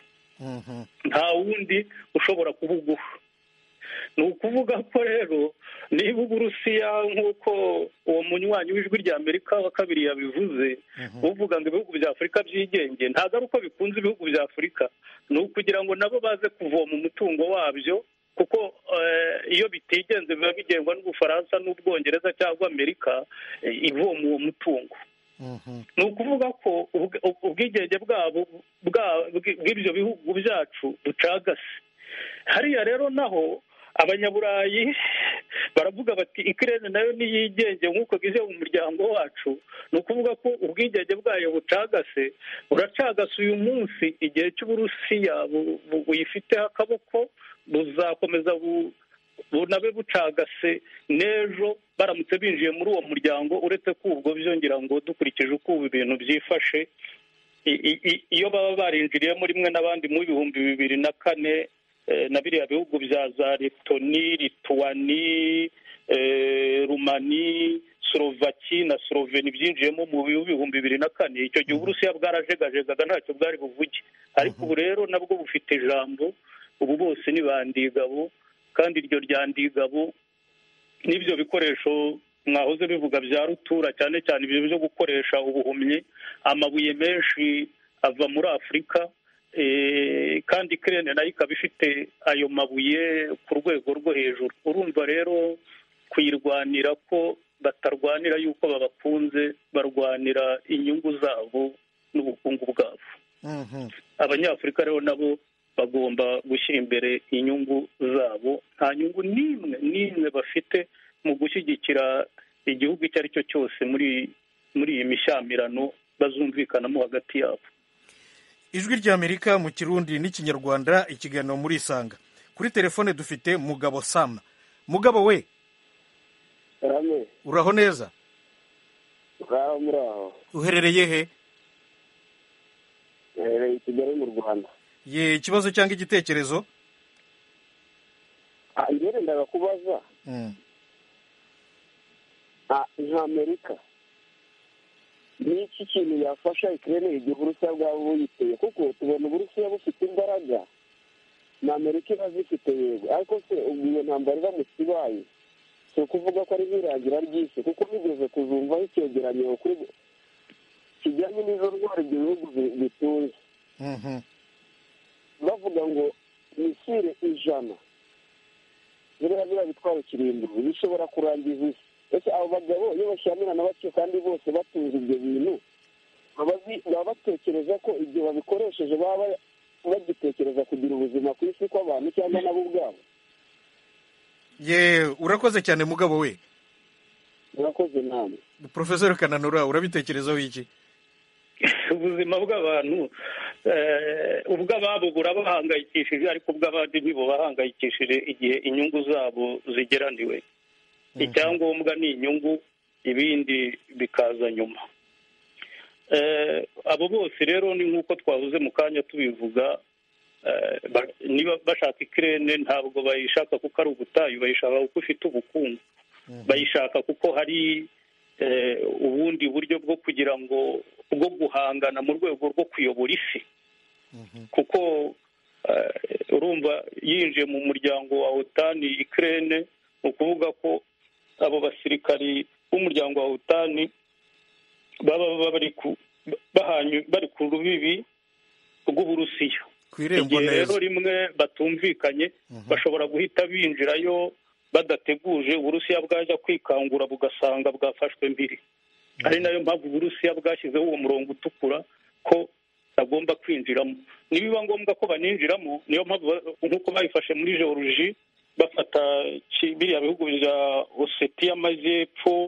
nta wundi ushobora kubuguha. Ni ukuvuga ko rero niba Uburusiya, nk'uko uwo munywanyi w'ijwi rya Amerika wa kabiri yabivuze, uvuga ngo ibihugu bya Afurika byigenge, ntabwo ari uko bikunze ibihugu bya Afurika, ni ukugira ngo nabo baze kuvoma umutungo wabyo, kuko iyo bitigenze biba bigengwa n'Ubufaransa n'Ubwongereza cyangwa Amerika ivoma uwo mutungo. Ni ukuvuga ko ubwigenge bwabo bw'ibyo bihugu byacu bucagase. Hariya rero naho abanyaburayi baravuga bati Ukraine nayo niyigenge nk'uko gize mu muryango wacu. Ni ukuvuga ko ubwigenge bwayo bucagase, buracagase uyu munsi. Igihe cy'Uburusiya buyifiteho akaboko buzakomeza bunabe bucagase n'ejo baramutse binjiye muri uwo muryango. Uretse ko ubwo byongera ngo dukurikije uko ubu ibintu byifashe, iyo baba barinjiriyemo rimwe n'abandi mu bihumbi bibiri na kane na biriya bihugu bya za Letoni, Lituwani, Rumani, Slovaki na Sloveni byinjiyemo mu bihumbi bibiri na kane, icyo gihe Uburusiya bwarajegajegaga ntacyo bwari buvuge. Ariko ubu rero nabwo bufite ijambo. Ubu bose ni ba ndigabo, kandi iryo rya ndigabo n'ibyo bikoresho mwahoze bivuga bya rutura, cyane cyane ibyo byo gukoresha ubuhumyi. Amabuye menshi ava muri Afurika, kandi Ukraine nayo ikaba ifite ayo mabuye ku rwego rwo hejuru. Urumva rero kuyirwanira ko batarwanira yuko babakunze, barwanira inyungu zabo n'ubukungu bwabo. Abanyafurika rero nabo bagomba gushyira imbere inyungu zabo. Nta nyungu n'imwe n'imwe bafite mu gushyigikira igihugu icyo ari cyo cyose muri muri iyi mishyamirano bazumvikanamo hagati yabo. Ijwi ry'Amerika mu Kirundi n'Ikinyarwanda, ikiganiro muri Isanga. Kuri telefone dufite Mugabo Sam. Mugabo we, uraho neza? Uraho muraho. Uherereye he? Uherereye i Kigali mu Rwanda. Ye, ikibazo cyangwa igitekerezo? Ah, njyewe ndaga kubaza. Mm. Ah, nk'Amerika ni iki kintu yafasha Ukraine igihe Uburusiya bwaba buyiteye? Kuko tubona Uburusiya bufite imbaraga na Amerika iba zifite, yego, ariko se ubwo iyo ntambara iramutse ibaye, si ukuvuga ko ari nk'irangira ry'isi, kuko bigeze kuzumvaho icyegeranyo kuri kijyanye n'izo ndwara ibyo bihugu bitunze. Bavuga ngo misile ijana biriya biriya bitwaro kirindwi bishobora kurangiza isi. Ese abo bagabo iyo bashyamirana bake kandi bose batunze ibyo bintu, baba batekereza ko ibyo babikoresheje baba bagitekereza kugira ubuzima ku isi kw'abantu cyangwa nabo ubwabo? Ye, urakoze cyane Mugabo we. Urakoze namwe. Professor Kananura, urabitekerezaho iki? Ubuzima bw'abantu ubw'ababo burabahangayikishije, ariko ubw'abandi ntibo bahangayikishije igihe inyungu zabo zigeraniwe. Icyangombwa ni inyungu, ibindi bikaza nyuma. Abo bose rero ni nk'uko twavuze mu kanya tubivuga, niba bashaka Ukraine ntabwo bayishaka kuko ari ubutayu, bayishaka kuko ifite ubukungu, bayishaka kuko hari ubundi buryo bwo kugira ngo bwo guhangana mu rwego rwo kuyobora isi. Kuko urumva yinjiye mu muryango wa OTAN Ukraine, ni ukuvuga ko abo basirikari b'umuryango wa otani baba bari ku bari ku rubibi rw'uburusiya. igihe rero rimwe batumvikanye bashobora guhita binjirayo badateguje, uburusiya bwajya kwikangura bugasanga bwafashwe mbiri. ari nayo mpamvu uburusiya bwashyizeho uwo murongo utukura ko bagomba kwinjiramo. nibiba ngombwa ko baninjiramo, niyo mpamvu nk'uko bayifashe muri Georgie bafata biriya bihugu bya Osetiya y'Amajyepfo,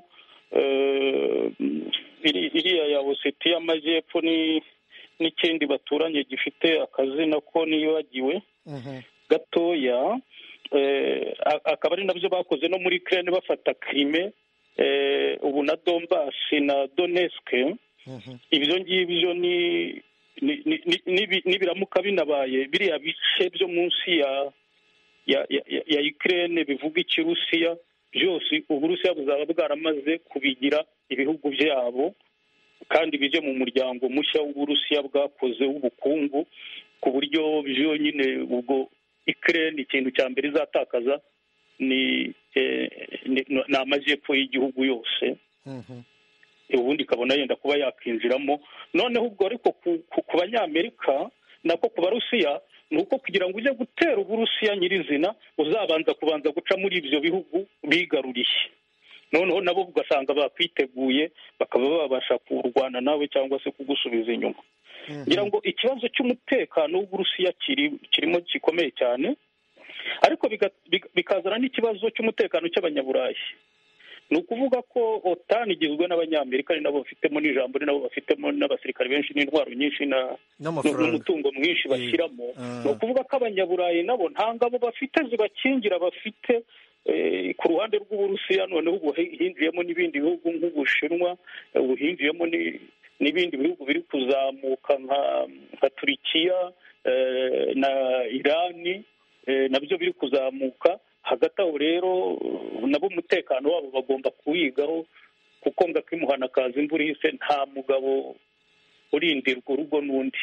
iriya ya Osetiya y'Amajyepfo ni n'ikindi baturanye gifite akazina ko nibagiwe gatoya, akaba ari nabyo bakoze no muri Ukraine bafata Crimea, ubu na Donbass na Donetsk. ibyo ngibyo ni nibiramuka binabaye biriya bice byo munsi ya ya ya Ukraine bivuga ikirusiya byose uburusiya buzaba bwaramaze kubigira ibihugu byabo, kandi bije mu muryango mushya w'uburusiya bwakoze w'ubukungu, ku buryo byo nyine ubwo Ukraine ikintu cya mbere izatakaza ni ni amajyepfo y'igihugu yose, ubundi ikabona yenda kuba yakwinjiramo. noneho ubwo ariko ku banyamerika nako ku barusiya ni uko kugira ngo ujye gutera uburusiya nyirizina uzabanza kubanza guca muri ibyo bihugu bigaruriye, noneho nabo ugasanga bakwiteguye bakaba babasha kurwana nawe cyangwa se kugusubiza inyuma. ngira ngo ikibazo cy'umutekano w'uburusiya kirimo gikomeye cyane, ariko bikazana n'ikibazo cy'umutekano cy'abanyaburayi. ni ukuvuga ko otani igizwe n'abanyamerika, ari nabo bafitemo n'ijambo, ari nabo bafitemo n'abasirikare benshi n'intwaro nyinshi n'umutungo mwinshi bashyiramo. ni ukuvuga ko abanyaburayi nabo nta ngabo bafite zibakingira bafite ku ruhande rw'uburusiya. noneho ubu hinjiyemo n'ibindi bihugu nk'ubushinwa, ubu hinjiyemo n'ibindi bihugu biri kuzamuka nka Turikiya na Irani, nabyo biri kuzamuka. hagati aho rero nabo umutekano wabo bagomba kuwigaho, kuko ngakimuhana kaza imvura ihise, nta mugabo urindirwa urugo n'undi.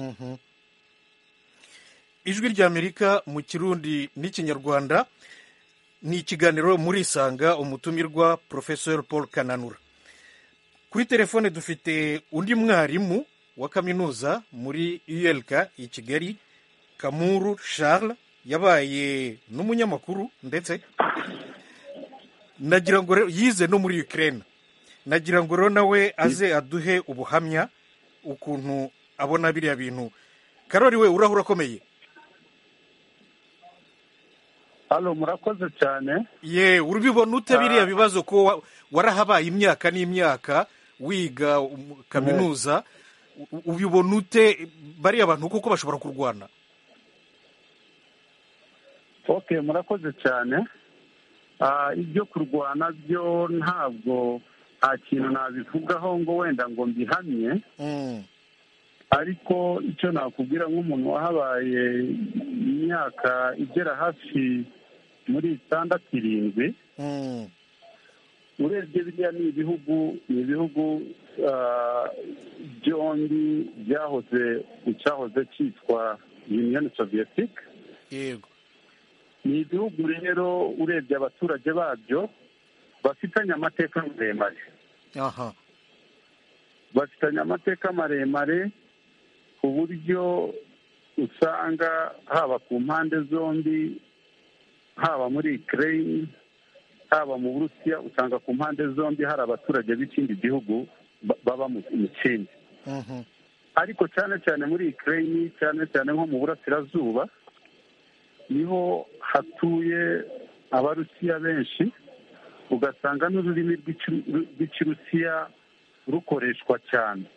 ijwi ry'Amerika mu Kirundi n'Ikinyarwanda, ni ikiganiro muri Isanga, umutumirwa Professor Paul Kananura. Kuri telefone dufite undi mwarimu wa kaminuza muri U L K i Kigali, Kamuru Charles, yabaye n'umunyamakuru ndetse nagira ngo yize no muri Ukraine. nagira ngo rero nawe aze aduhe ubuhamya ukuntu abona biriya bintu. Karori we urahura akomeye. Halo, murakoze cyane. Ye, urubibona ute biriya bibazo ko warahabaye imyaka n'imyaka wiga kaminuza, ubibona ute bariya abantu kuko bashobora kurwana? Okay, murakoze cyane. ibyo kurwana byo ntabwo nta kintu nabivugaho ngo wenda ngo mbihamye, ariko icyo nakubwira nk'umuntu wahabaye imyaka igera hafi muri itandatu irindwi, urebye biriya ni ibihugu ni ibihugu byombi byahoze icyahoze cyitwa Union Soviétique. yego, ni ibihugu rero urebye abaturage babyo bafitanye amateka maremare. aha bafitanye amateka maremare ku buryo usanga haba ku mpande zombi, haba muri Ukraine haba mu Burusiya, usanga ku mpande zombi hari abaturage b'ikindi gihugu baba mu kindi. ariko cyane cyane muri Ukraine, cyane cyane nko mu burasirazuba, niho hatuye abarusiya benshi, ugasanga n'ururimi rw'ikirusiya rukoreshwa cyane.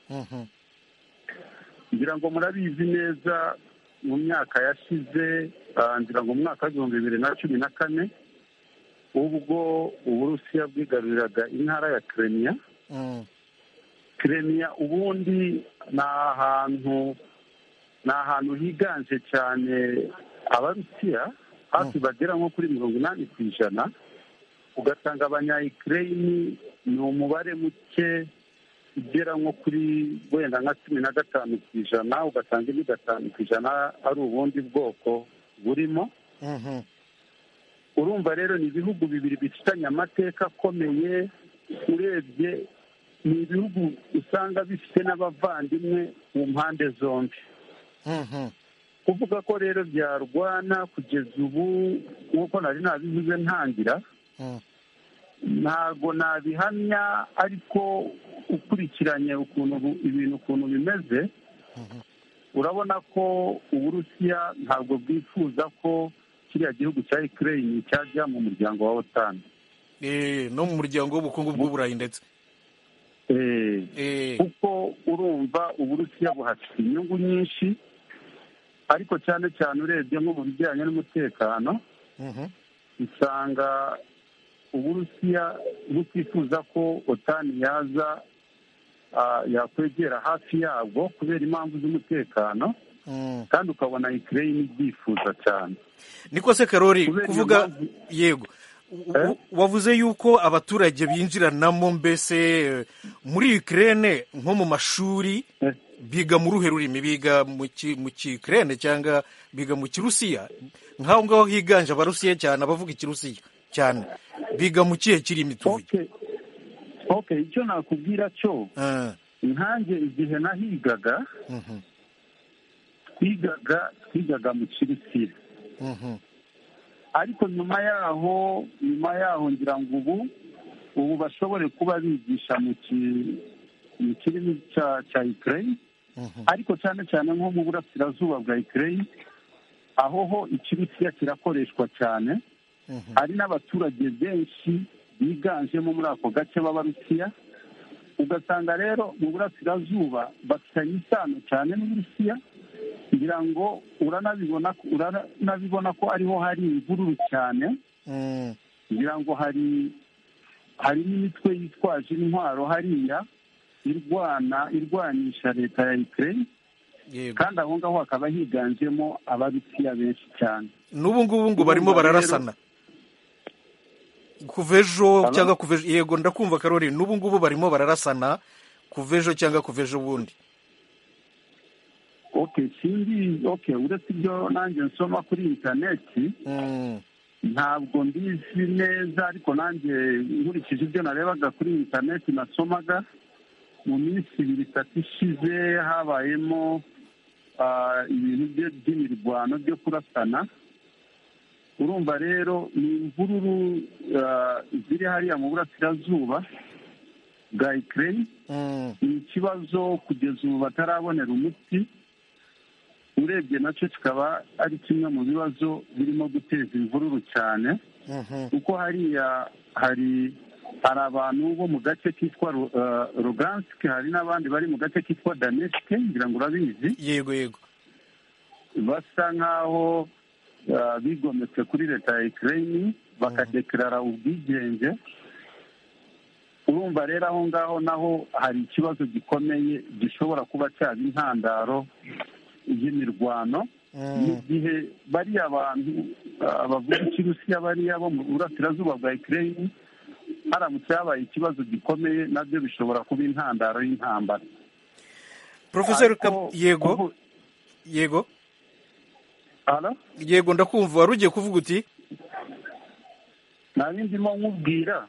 ngira ngo murabizi neza mu myaka yashize, ngira ngo mu mwaka w'ibihumbi bibiri na cumi na kane ubwo uburusiya bwigaruriraga intara ya Crimea. Crimea ubundi ni ahantu ni ahantu higanje cyane abarusiya, hafi bagera nko kuri mirongo inani ku ijana, ugasanga abanya-Ukraine ni umubare muke ugera nko kuri wenda nka cumi na gatanu ku ijana, ugasanga indi gatanu ku ijana ari ubundi bwoko burimo. urumva rero ni ibihugu bibiri bifitanye amateka akomeye, urebye ni ibihugu usanga bifite n'abavandimwe mu mpande zombi. kuvuga ko rero byarwana kugeza ubu nk'uko nari nabivuze ntangira ntabwo nabihamya, ariko ukurikiranye ukuntu ibintu ukuntu bimeze urabona ko uburusiya ntabwo bwifuza ko kiriya gihugu cya Ukraine cyajya mu muryango wa OTAN no mu muryango w'ubukungu bw'uburayi ndetse kuko urumva uburusiya buhafite inyungu nyinshi, ariko cyane cyane urebye nko mu bijyanye n'umutekano usanga uburusiya butifuza ko OTAN yaza yakwegera hafi yabwo kubera impamvu z'umutekano, kandi ukabona Ukraine ibyifuza cyane. Niko se Karori kuvuga yego wavuze yuko abaturage binjiranamo, mbese muri Ukraine nko mu mashuri biga mu ruhe rurimi? Biga mu Kiukraine cyangwa biga mu Kirusiya? nk'aho ngaho higanje abarusiya cyane, abavuga Ikirusiya cyane, biga mu kihe kirimi tuvuge? Okay, icyo nakubwira cyo nkanjye igihe nahigaga twigaga twigaga mu Kirusiya, ariko nyuma yaho nyuma yaho ngira ngo ubu ubu bashobore kuba bigisha mu kirimi cya Ukraine, ariko cyane cyane nko mu burasirazuba bwa Ukraine aho ho Ikirusiya kirakoreshwa cyane. Hari n'abaturage benshi biganjemo muri ako gace b'abarusiya, ugasanga rero mu burasirazuba bafitanye isano cyane n'uburusiya, ngira ngo uranabibona uranabibona ko ariho hari imvururu cyane, ngira ngo hari hari n'imitwe yitwaje intwaro hariya irwana irwanisha leta ya Ukraine, kandi aho ngaho hakaba higanjemo abarusiya benshi cyane. N'ubu ngubu ngo barimo bararasana kuva ejo cyangwa kuva ejo. Yego ndakumva Karori, n'ubu ngubu barimo bararasana kuva ejo cyangwa kuva ejo bundi. Okay, sinzi. Okay, uretse ibyo nanjye nsoma kuri interineti ntabwo mbizi neza, ariko nanjye nkurikije ibyo narebaga kuri interineti nasomaga mu minsi ibiri itatu ishize habayemo ibintu by'imirwano byo kurasana. Urumva rero ni imvururu ziri hariya mu burasirazuba bwa Ukraine. Ni ikibazo kugeza ubu batarabonera umuti, urebye nacyo kikaba ari kimwe mu bibazo birimo guteza imvururu cyane, kuko hariya hari hari abantu bo mu gace kitwa Lugansk, hari n'abandi bari mu gace kitwa Donetsk, ngira ngo urabizi. Yego yego, basa nk'aho bigometse kuri leta ya Ukraine bakadeklarara ubwigenge. Urumva rero aho ngaho naho hari ikibazo gikomeye gishobora kuba cyaba intandaro y'imirwano, mu gihe bariya abantu bavuga Ikirusiya bariya bo mu burasirazuba bwa Ukraine haramutse habaye ikibazo gikomeye nabyo bishobora kuba intandaro y'intambara. Professor yego yego Ala? Yego ndakumva, wari ugiye kuvuga uti? Nari ndimo nkubwira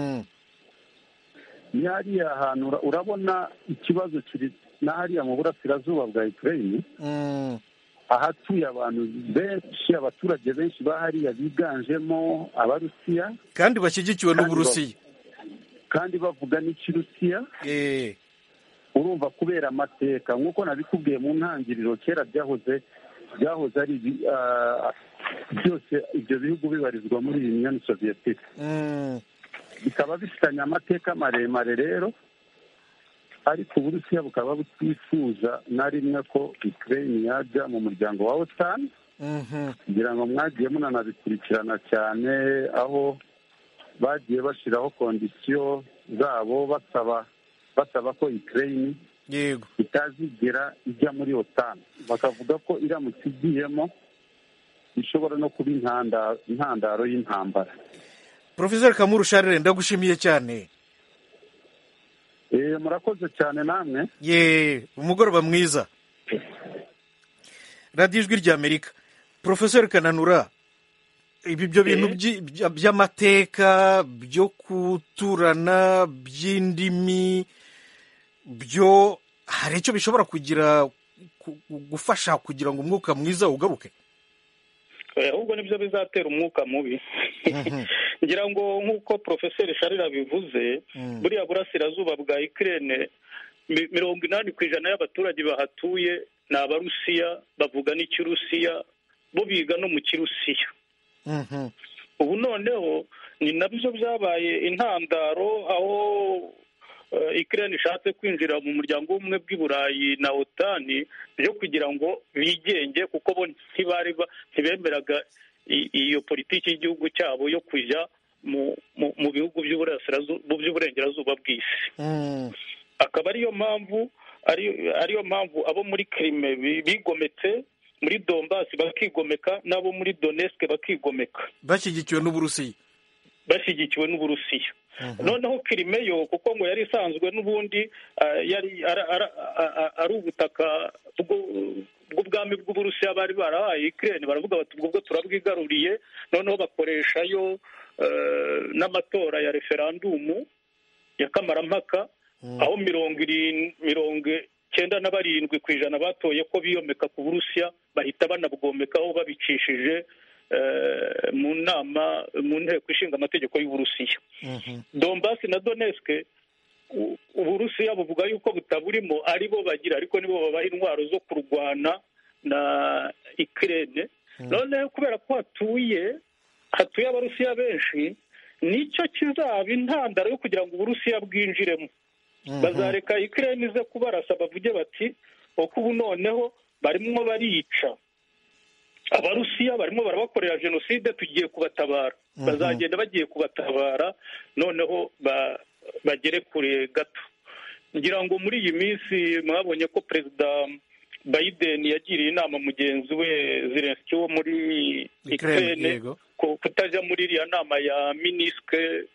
ni hariya hantu urabona ikibazo kiri na hariya mu burasirazuba bwa Ukraine, ahatuye abantu benshi, abaturage benshi bahariya biganjemo abarusiya kandi bashyigikiwe n'uburusiya, kandi bavuga n'Ikirusiya. Urumva kubera amateka nk'uko nabikubwiye mu ntangiriro, kera byahoze byahoze ari byose ibyo bihugu bibarizwa muri iyi Union Soviétique, bikaba bifitanye amateka maremare rero, ariko uburusiya bukaba butifuza na rimwe ko Ukraine yajya mu muryango wa OTAN. kugira ngo mwagiye munanabikurikirana cyane, aho bagiye bashyiraho kondisiyo zabo basaba basaba ko Ukraine yego itazigera ijya muri OTAN, bakavuga ko iramutse igiyemo ishobora no kuba intandaro y'intambara. Professor Kamuru Charles, ndagushimiye cyane. Eh, murakoze cyane namwe. Ye, umugoroba mwiza. Radio Ijwi ry'Amerika. Professor Kananura, ibyo bintu by'amateka byo guturana by'indimi byo hari icyo bishobora kugira gufasha kugira ngo umwuka mwiza ugaruke? ahubwo nibyo bizatera umwuka mubi. ngira ngo nk'uko porofeseri Sharira bivuze, buriya burasirazuba bwa Ukraine mirongo inani ku ijana y'abaturage bahatuye ni abarusiya, bavuga n'ikirusiya, bo biga no mu kirusiya. ubu noneho ni nabyo byabaye intandaro aho Ukraine ishatse kwinjira mu muryango w'ubumwe bw'i Burayi na otani byo kugira ngo bigenge, kuko bo ntibari ntibemeraga iyo politiki y'igihugu cyabo yo kujya mu bihugu by'uburengerazuba bw'isi. akaba ariyo mpamvu ariyo mpamvu abo muri Crimea bigometse, muri Donbass bakigomeka, n'abo muri Donetsk bakigomeka, bashyigikiwe n'Uburusiya bashyigikiwe n'Uburusiya. noneho Crimea yo kuko ngo yari isanzwe n'ubundi yari ari ubutaka bw'ubwami bw'Uburusiya bari barahaye Ukraine, baravuga bati ubwo turabwigaruriye. noneho bakoreshayo n'amatora ya referandumu ya kamarampaka, aho mirongo mirongo icyenda na barindwi ku ijana batoye ko biyomeka ku Burusiya, bahita banabwomekaho babicishije mu nama mu nteko ishinga amategeko y'Uburusiya. Donbass na Donetsk Uburusiya buvuga yuko butaburimo, ari bo bagira, ariko nibo babaha intwaro zo kurwana na Ukraine. noneho kubera ko hatuye hatuye abarusiya benshi, nicyo kizaba intandaro yo kugira ngo Uburusiya bwinjiremo. bazareka Ukraine ize kubarasa, bavuge bati uko ubu noneho barimo barica abarusiya, barimo barabakorera jenoside, tugiye kubatabara. bazagenda bagiye kubatabara, noneho bagere kure gato. ngira ngo muri iyi minsi mwabonye ko perezida Biden yagiriye inama mugenzi we Zelensky wo muri Ukraine kutajya muri iriya nama ya Minsk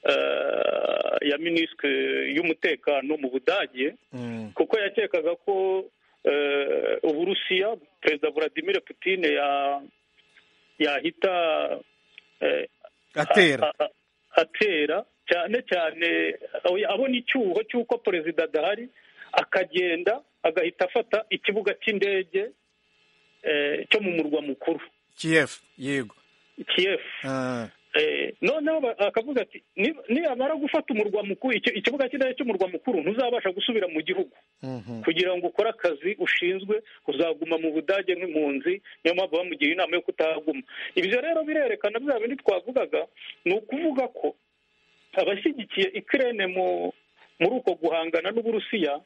ya Minsk y'umutekano mu Budage, kuko yakekaga ko Uburusiya, perezida Vladimir Putin yahita atera atera cyane cyane abona icyuho cy'uko perezida adahari, akagenda agahita afata ikibuga cy'indege cyo mu murwa mukuru Kiev. yego Kiev. noneho akavuga ati niyamara gufata umurwa mukuru, ikibuga cy'indege cy'umurwa mukuru, ntuzabasha gusubira mu gihugu. kugira ngo ukore akazi ushinzwe uzaguma mu Budage nk'impunzi, niyo mpamvu bamugira inama yo kutahaguma. ibyo rero birerekana bya bindi twavugaga, ni ukuvuga ko abashyigikiye Ukraine muri uko guhangana n'Uburusiya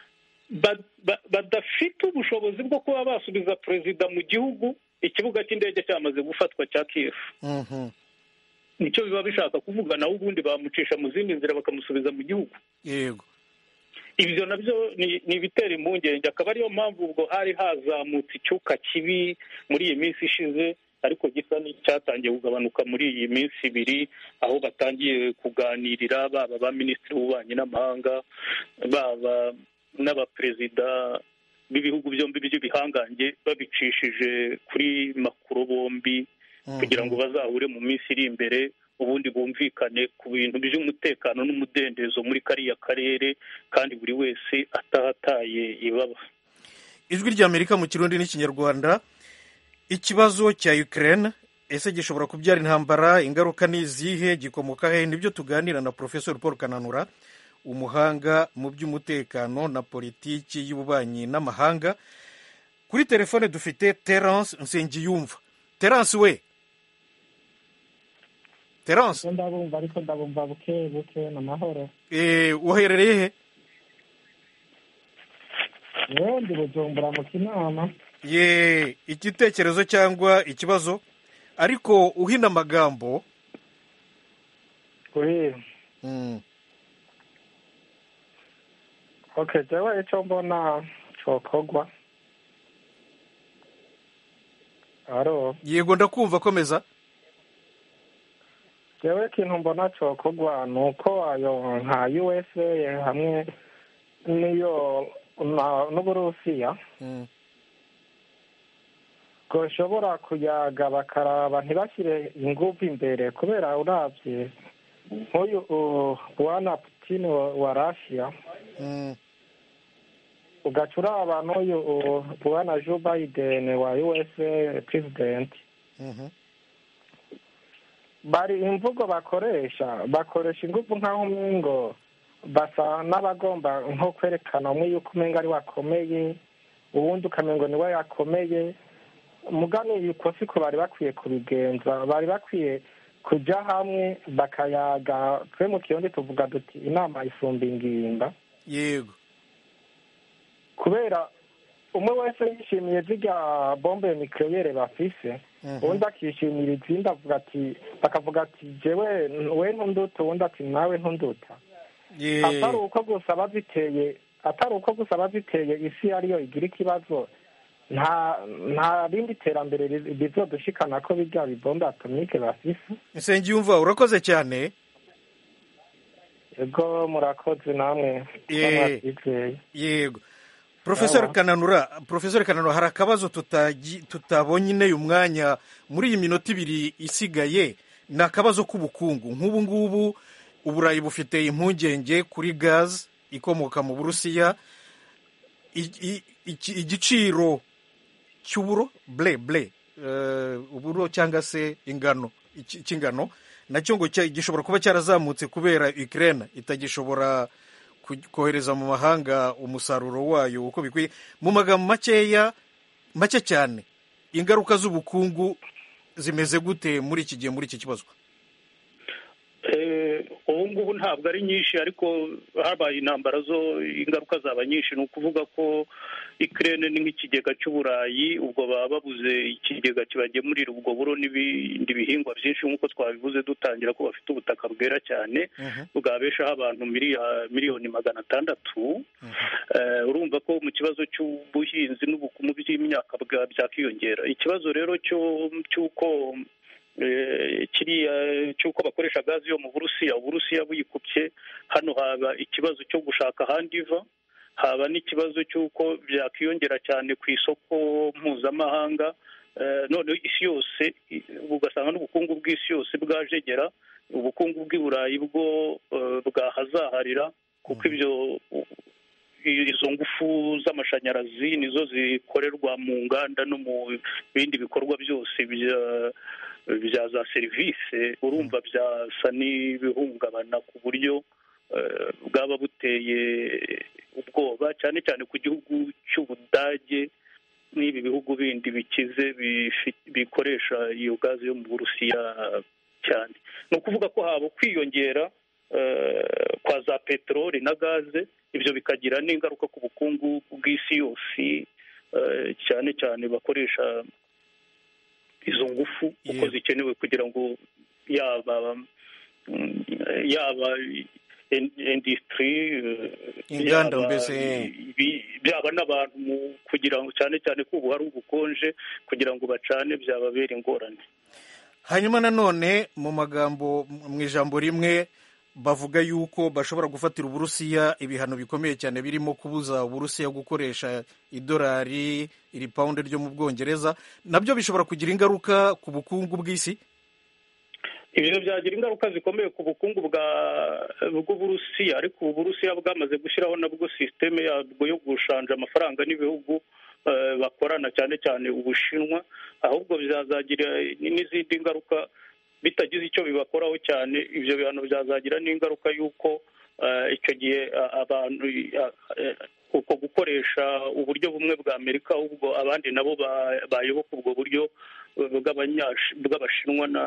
badafite ubushobozi bwo kuba basubiza perezida mu gihugu ikibuga cy'indege cyamaze gufatwa cya Kiev. nicyo biba bishaka kuvuga, nawe ubundi bamucisha mu zindi nzira bakamusubiza mu gihugu. yego ibyo nabyo ni ibitera impungenge. akaba ariyo mpamvu ubwo hari hazamutse icyuka kibi muri iyi minsi ishize, ariko gisa n'icyatangiye kugabanuka muri iyi minsi ibiri, aho batangiye kuganirira baba ba minisitiri w'ububanyi n'amahanga, baba n'abaperezida b'ibihugu byombi by'ibihangange, babicishije kuri makuru bombi, kugira ngo bazahure mu minsi iri imbere, ubundi bumvikane ku bintu by'umutekano n'umudendezo muri kariya karere, kandi buri wese atahataye ibaba. ijwi ry'Amerika mu Kirundi n'Ikinyarwanda. Ikibazo cya Ukraine ese gishobora kubyara intambara? Ingaruka ni izihe? gikomoka he? nibyo tuganira na Professor Paul Kananura, umuhanga mu by'umutekano na politiki y'ububanyi n'amahanga. Kuri telefone dufite Terence Nsengiyumva. Terence we Terence ndabumva ariko ndabumva buke buke na mahoro. Eh uherereye he? Yewe ndi Bujumbura mu Kinama. Ye igitekerezo cyangwa ikibazo, ariko uhina amagambo. Kuri mm. Okay, jewe icyo mbona cokogwa. Aro Yego ndakumva, komeza. jewe ikintu mbona cokogwa nuko ayo nka U S A hamwe niyo n'Uburusiya mm. bwoshobora kuyaga bakaraba ntibashyire ingufu imbere kubera urabye nk'uyu bwana Putin wa Russia ugaca uraba n'uyu bwana Joe Biden wa U S A president bari imvugo bakoresha bakoresha ingufu nk'aho umengo basa n'abagomba nko kwerekana umwe yuko umenga ari wakomeye ubundi ukamengo niwe yakomeye mugani yuko siko bari bakwiye kubigenza bari bakwiye kujya hamwe bakayaga twe mu kirundi tuvuga duti inama isumba ingimba yego kubera umwe wese yishimiye zirya bombe nucleaire bafise ubundi akishimira izindi avuga ati bakavuga ati jewe we ntunduta ubundi ati nawe ntunduta atari uko gusa baziteye atari uko gusa baziteye isi ariyo igira ikibazo nta nta rindi terambere rizodushikana ko bijya bibombe atomike bafise Nsengiyumva urakoze cyane yego murakoze namwe yego Professor Kananura Professor Kananura hari akabazo tutabonye ne umwanya muri iyi minota ibiri isigaye ni akabazo k'ubukungu nk'ubu ngubu Uburayi bufite impungenge kuri gaz ikomoka mu Burusiya igiciro cy'uburo ble ble uburo cyangwa se ingano ikingano nacyo ngo gishobora kuba cyarazamutse kubera Ukraine itagishobora kohereza mu mahanga umusaruro wayo uko bikwiye mu magambo makeya make cyane ingaruka z'ubukungu zimeze gute muri iki gihe muri iki kibazo ubu ngubu ntabwo ari nyinshi ariko habaye intambara zo ingaruka zaba nyinshi ni ukuvuga ko Ukraine ni nk'ikigega cy'uburayi ubwo baba babuze ikigega kibagemurira ubwo buro n'ibindi bihingwa byinshi nk'uko twabivuze dutangira ko bafite ubutaka bwera cyane bwabeshaho abantu miliyoni magana atandatu urumva ko mu kibazo cy'ubuhinzi n'ubukungu by'imyaka byakiyongera ikibazo rero cy'uko kiriya cy'uko bakoresha gazi yo mu Burusiya Uburusiya buyikupye hano haba ikibazo cyo gushaka ahandi iva haba n'ikibazo cy'uko byakiyongera cyane ku isoko mpuzamahanga noneho isi yose ugasanga n'ubukungu bw'isi yose bwajegera ubukungu bw'i Burayi bwo bwahazaharira kuko ibyo izo ngufu z'amashanyarazi nizo zikorerwa mu nganda no mu bindi bikorwa byose bya za serivisi urumva byasa n'ibihungabana ku buryo bwaba buteye ubwoba cyane cyane ku gihugu cy'Ubudage n'ibi bihugu bindi bikize bikoresha iyo gazi yo mu Burusiya cyane ni ukuvuga ko haba kwiyongera kwa za peteroli na gaze ibyo bikagira n'ingaruka ku bukungu bw'isi yose cyane cyane bakoresha izo ngufu uko zikenewe kugira ngo yaba yaba industry inganda mbese byaba n'abantu kugira ngo cyane cyane ko ubu hari ubukonje kugira ngo bacane byababera ingorane. Hanyuma nanone mu magambo mu ijambo rimwe bavuga yuko bashobora gufatira Uburusiya ibihano bikomeye cyane birimo kubuza Uburusiya gukoresha idolari iri pound ryo mu Bwongereza nabyo bishobora kugira ingaruka ku bukungu bw'isi. Ibyo byagira ingaruka zikomeye ku bukungu bwa bw'Uburusiya ariko Uburusiya bwamaze gushyiraho nabwo systeme yabwo yo gushanja amafaranga n'ibihugu bakorana cyane cyane Ubushinwa ahubwo byazagira n'izindi ngaruka bitagize icyo bibakoraho cyane ibyo bihano byazagira n'ingaruka y'uko icyo gihe abantu uko gukoresha uburyo bumwe bwa Amerika ahubwo abandi nabo bayoboka ubwo buryo bw'Abashinwa na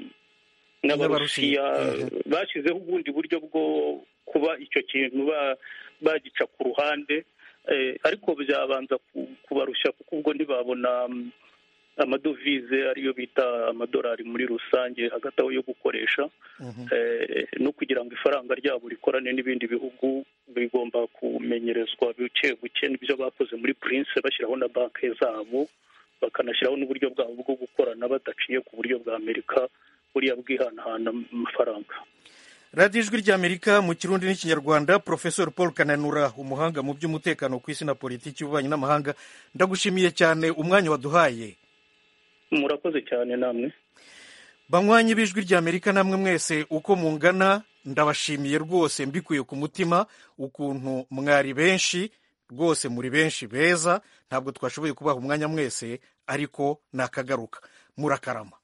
n'Abarusiya bashyizeho ubundi buryo bwo kuba icyo kintu bagica ku ruhande ariko byabanza kubarushya kuko ubwo ntibabona amadovize ariyo bita amadolari muri rusange hagati aho yo gukoresha no kugira ngo ifaranga ryabo rikorane n'ibindi bihugu bigomba kumenyerezwa buke buke n'ibyo bakoze muri Prince bashyiraho na banki zabo bakanashyiraho n'uburyo bwabo bwo gukorana badaciye ku buryo bwa Amerika buriya bwihanahana amafaranga. radiyo ijwi ry'Amerika mu Kirundi n'Ikinyarwanda Professor Paul Kananura umuhanga mu by'umutekano ku isi na politiki y'ububanyi n'amahanga ndagushimiye cyane umwanya waduhaye. murakoze cyane namwe. banywanyi b'ijwi ry'Amerika namwe mwese uko mungana ndabashimiye rwose mbikuye ku mutima ukuntu mwari benshi rwose, muri benshi beza, ntabwo twashoboye kubaha umwanya mwese ariko nakagaruka. Murakarama.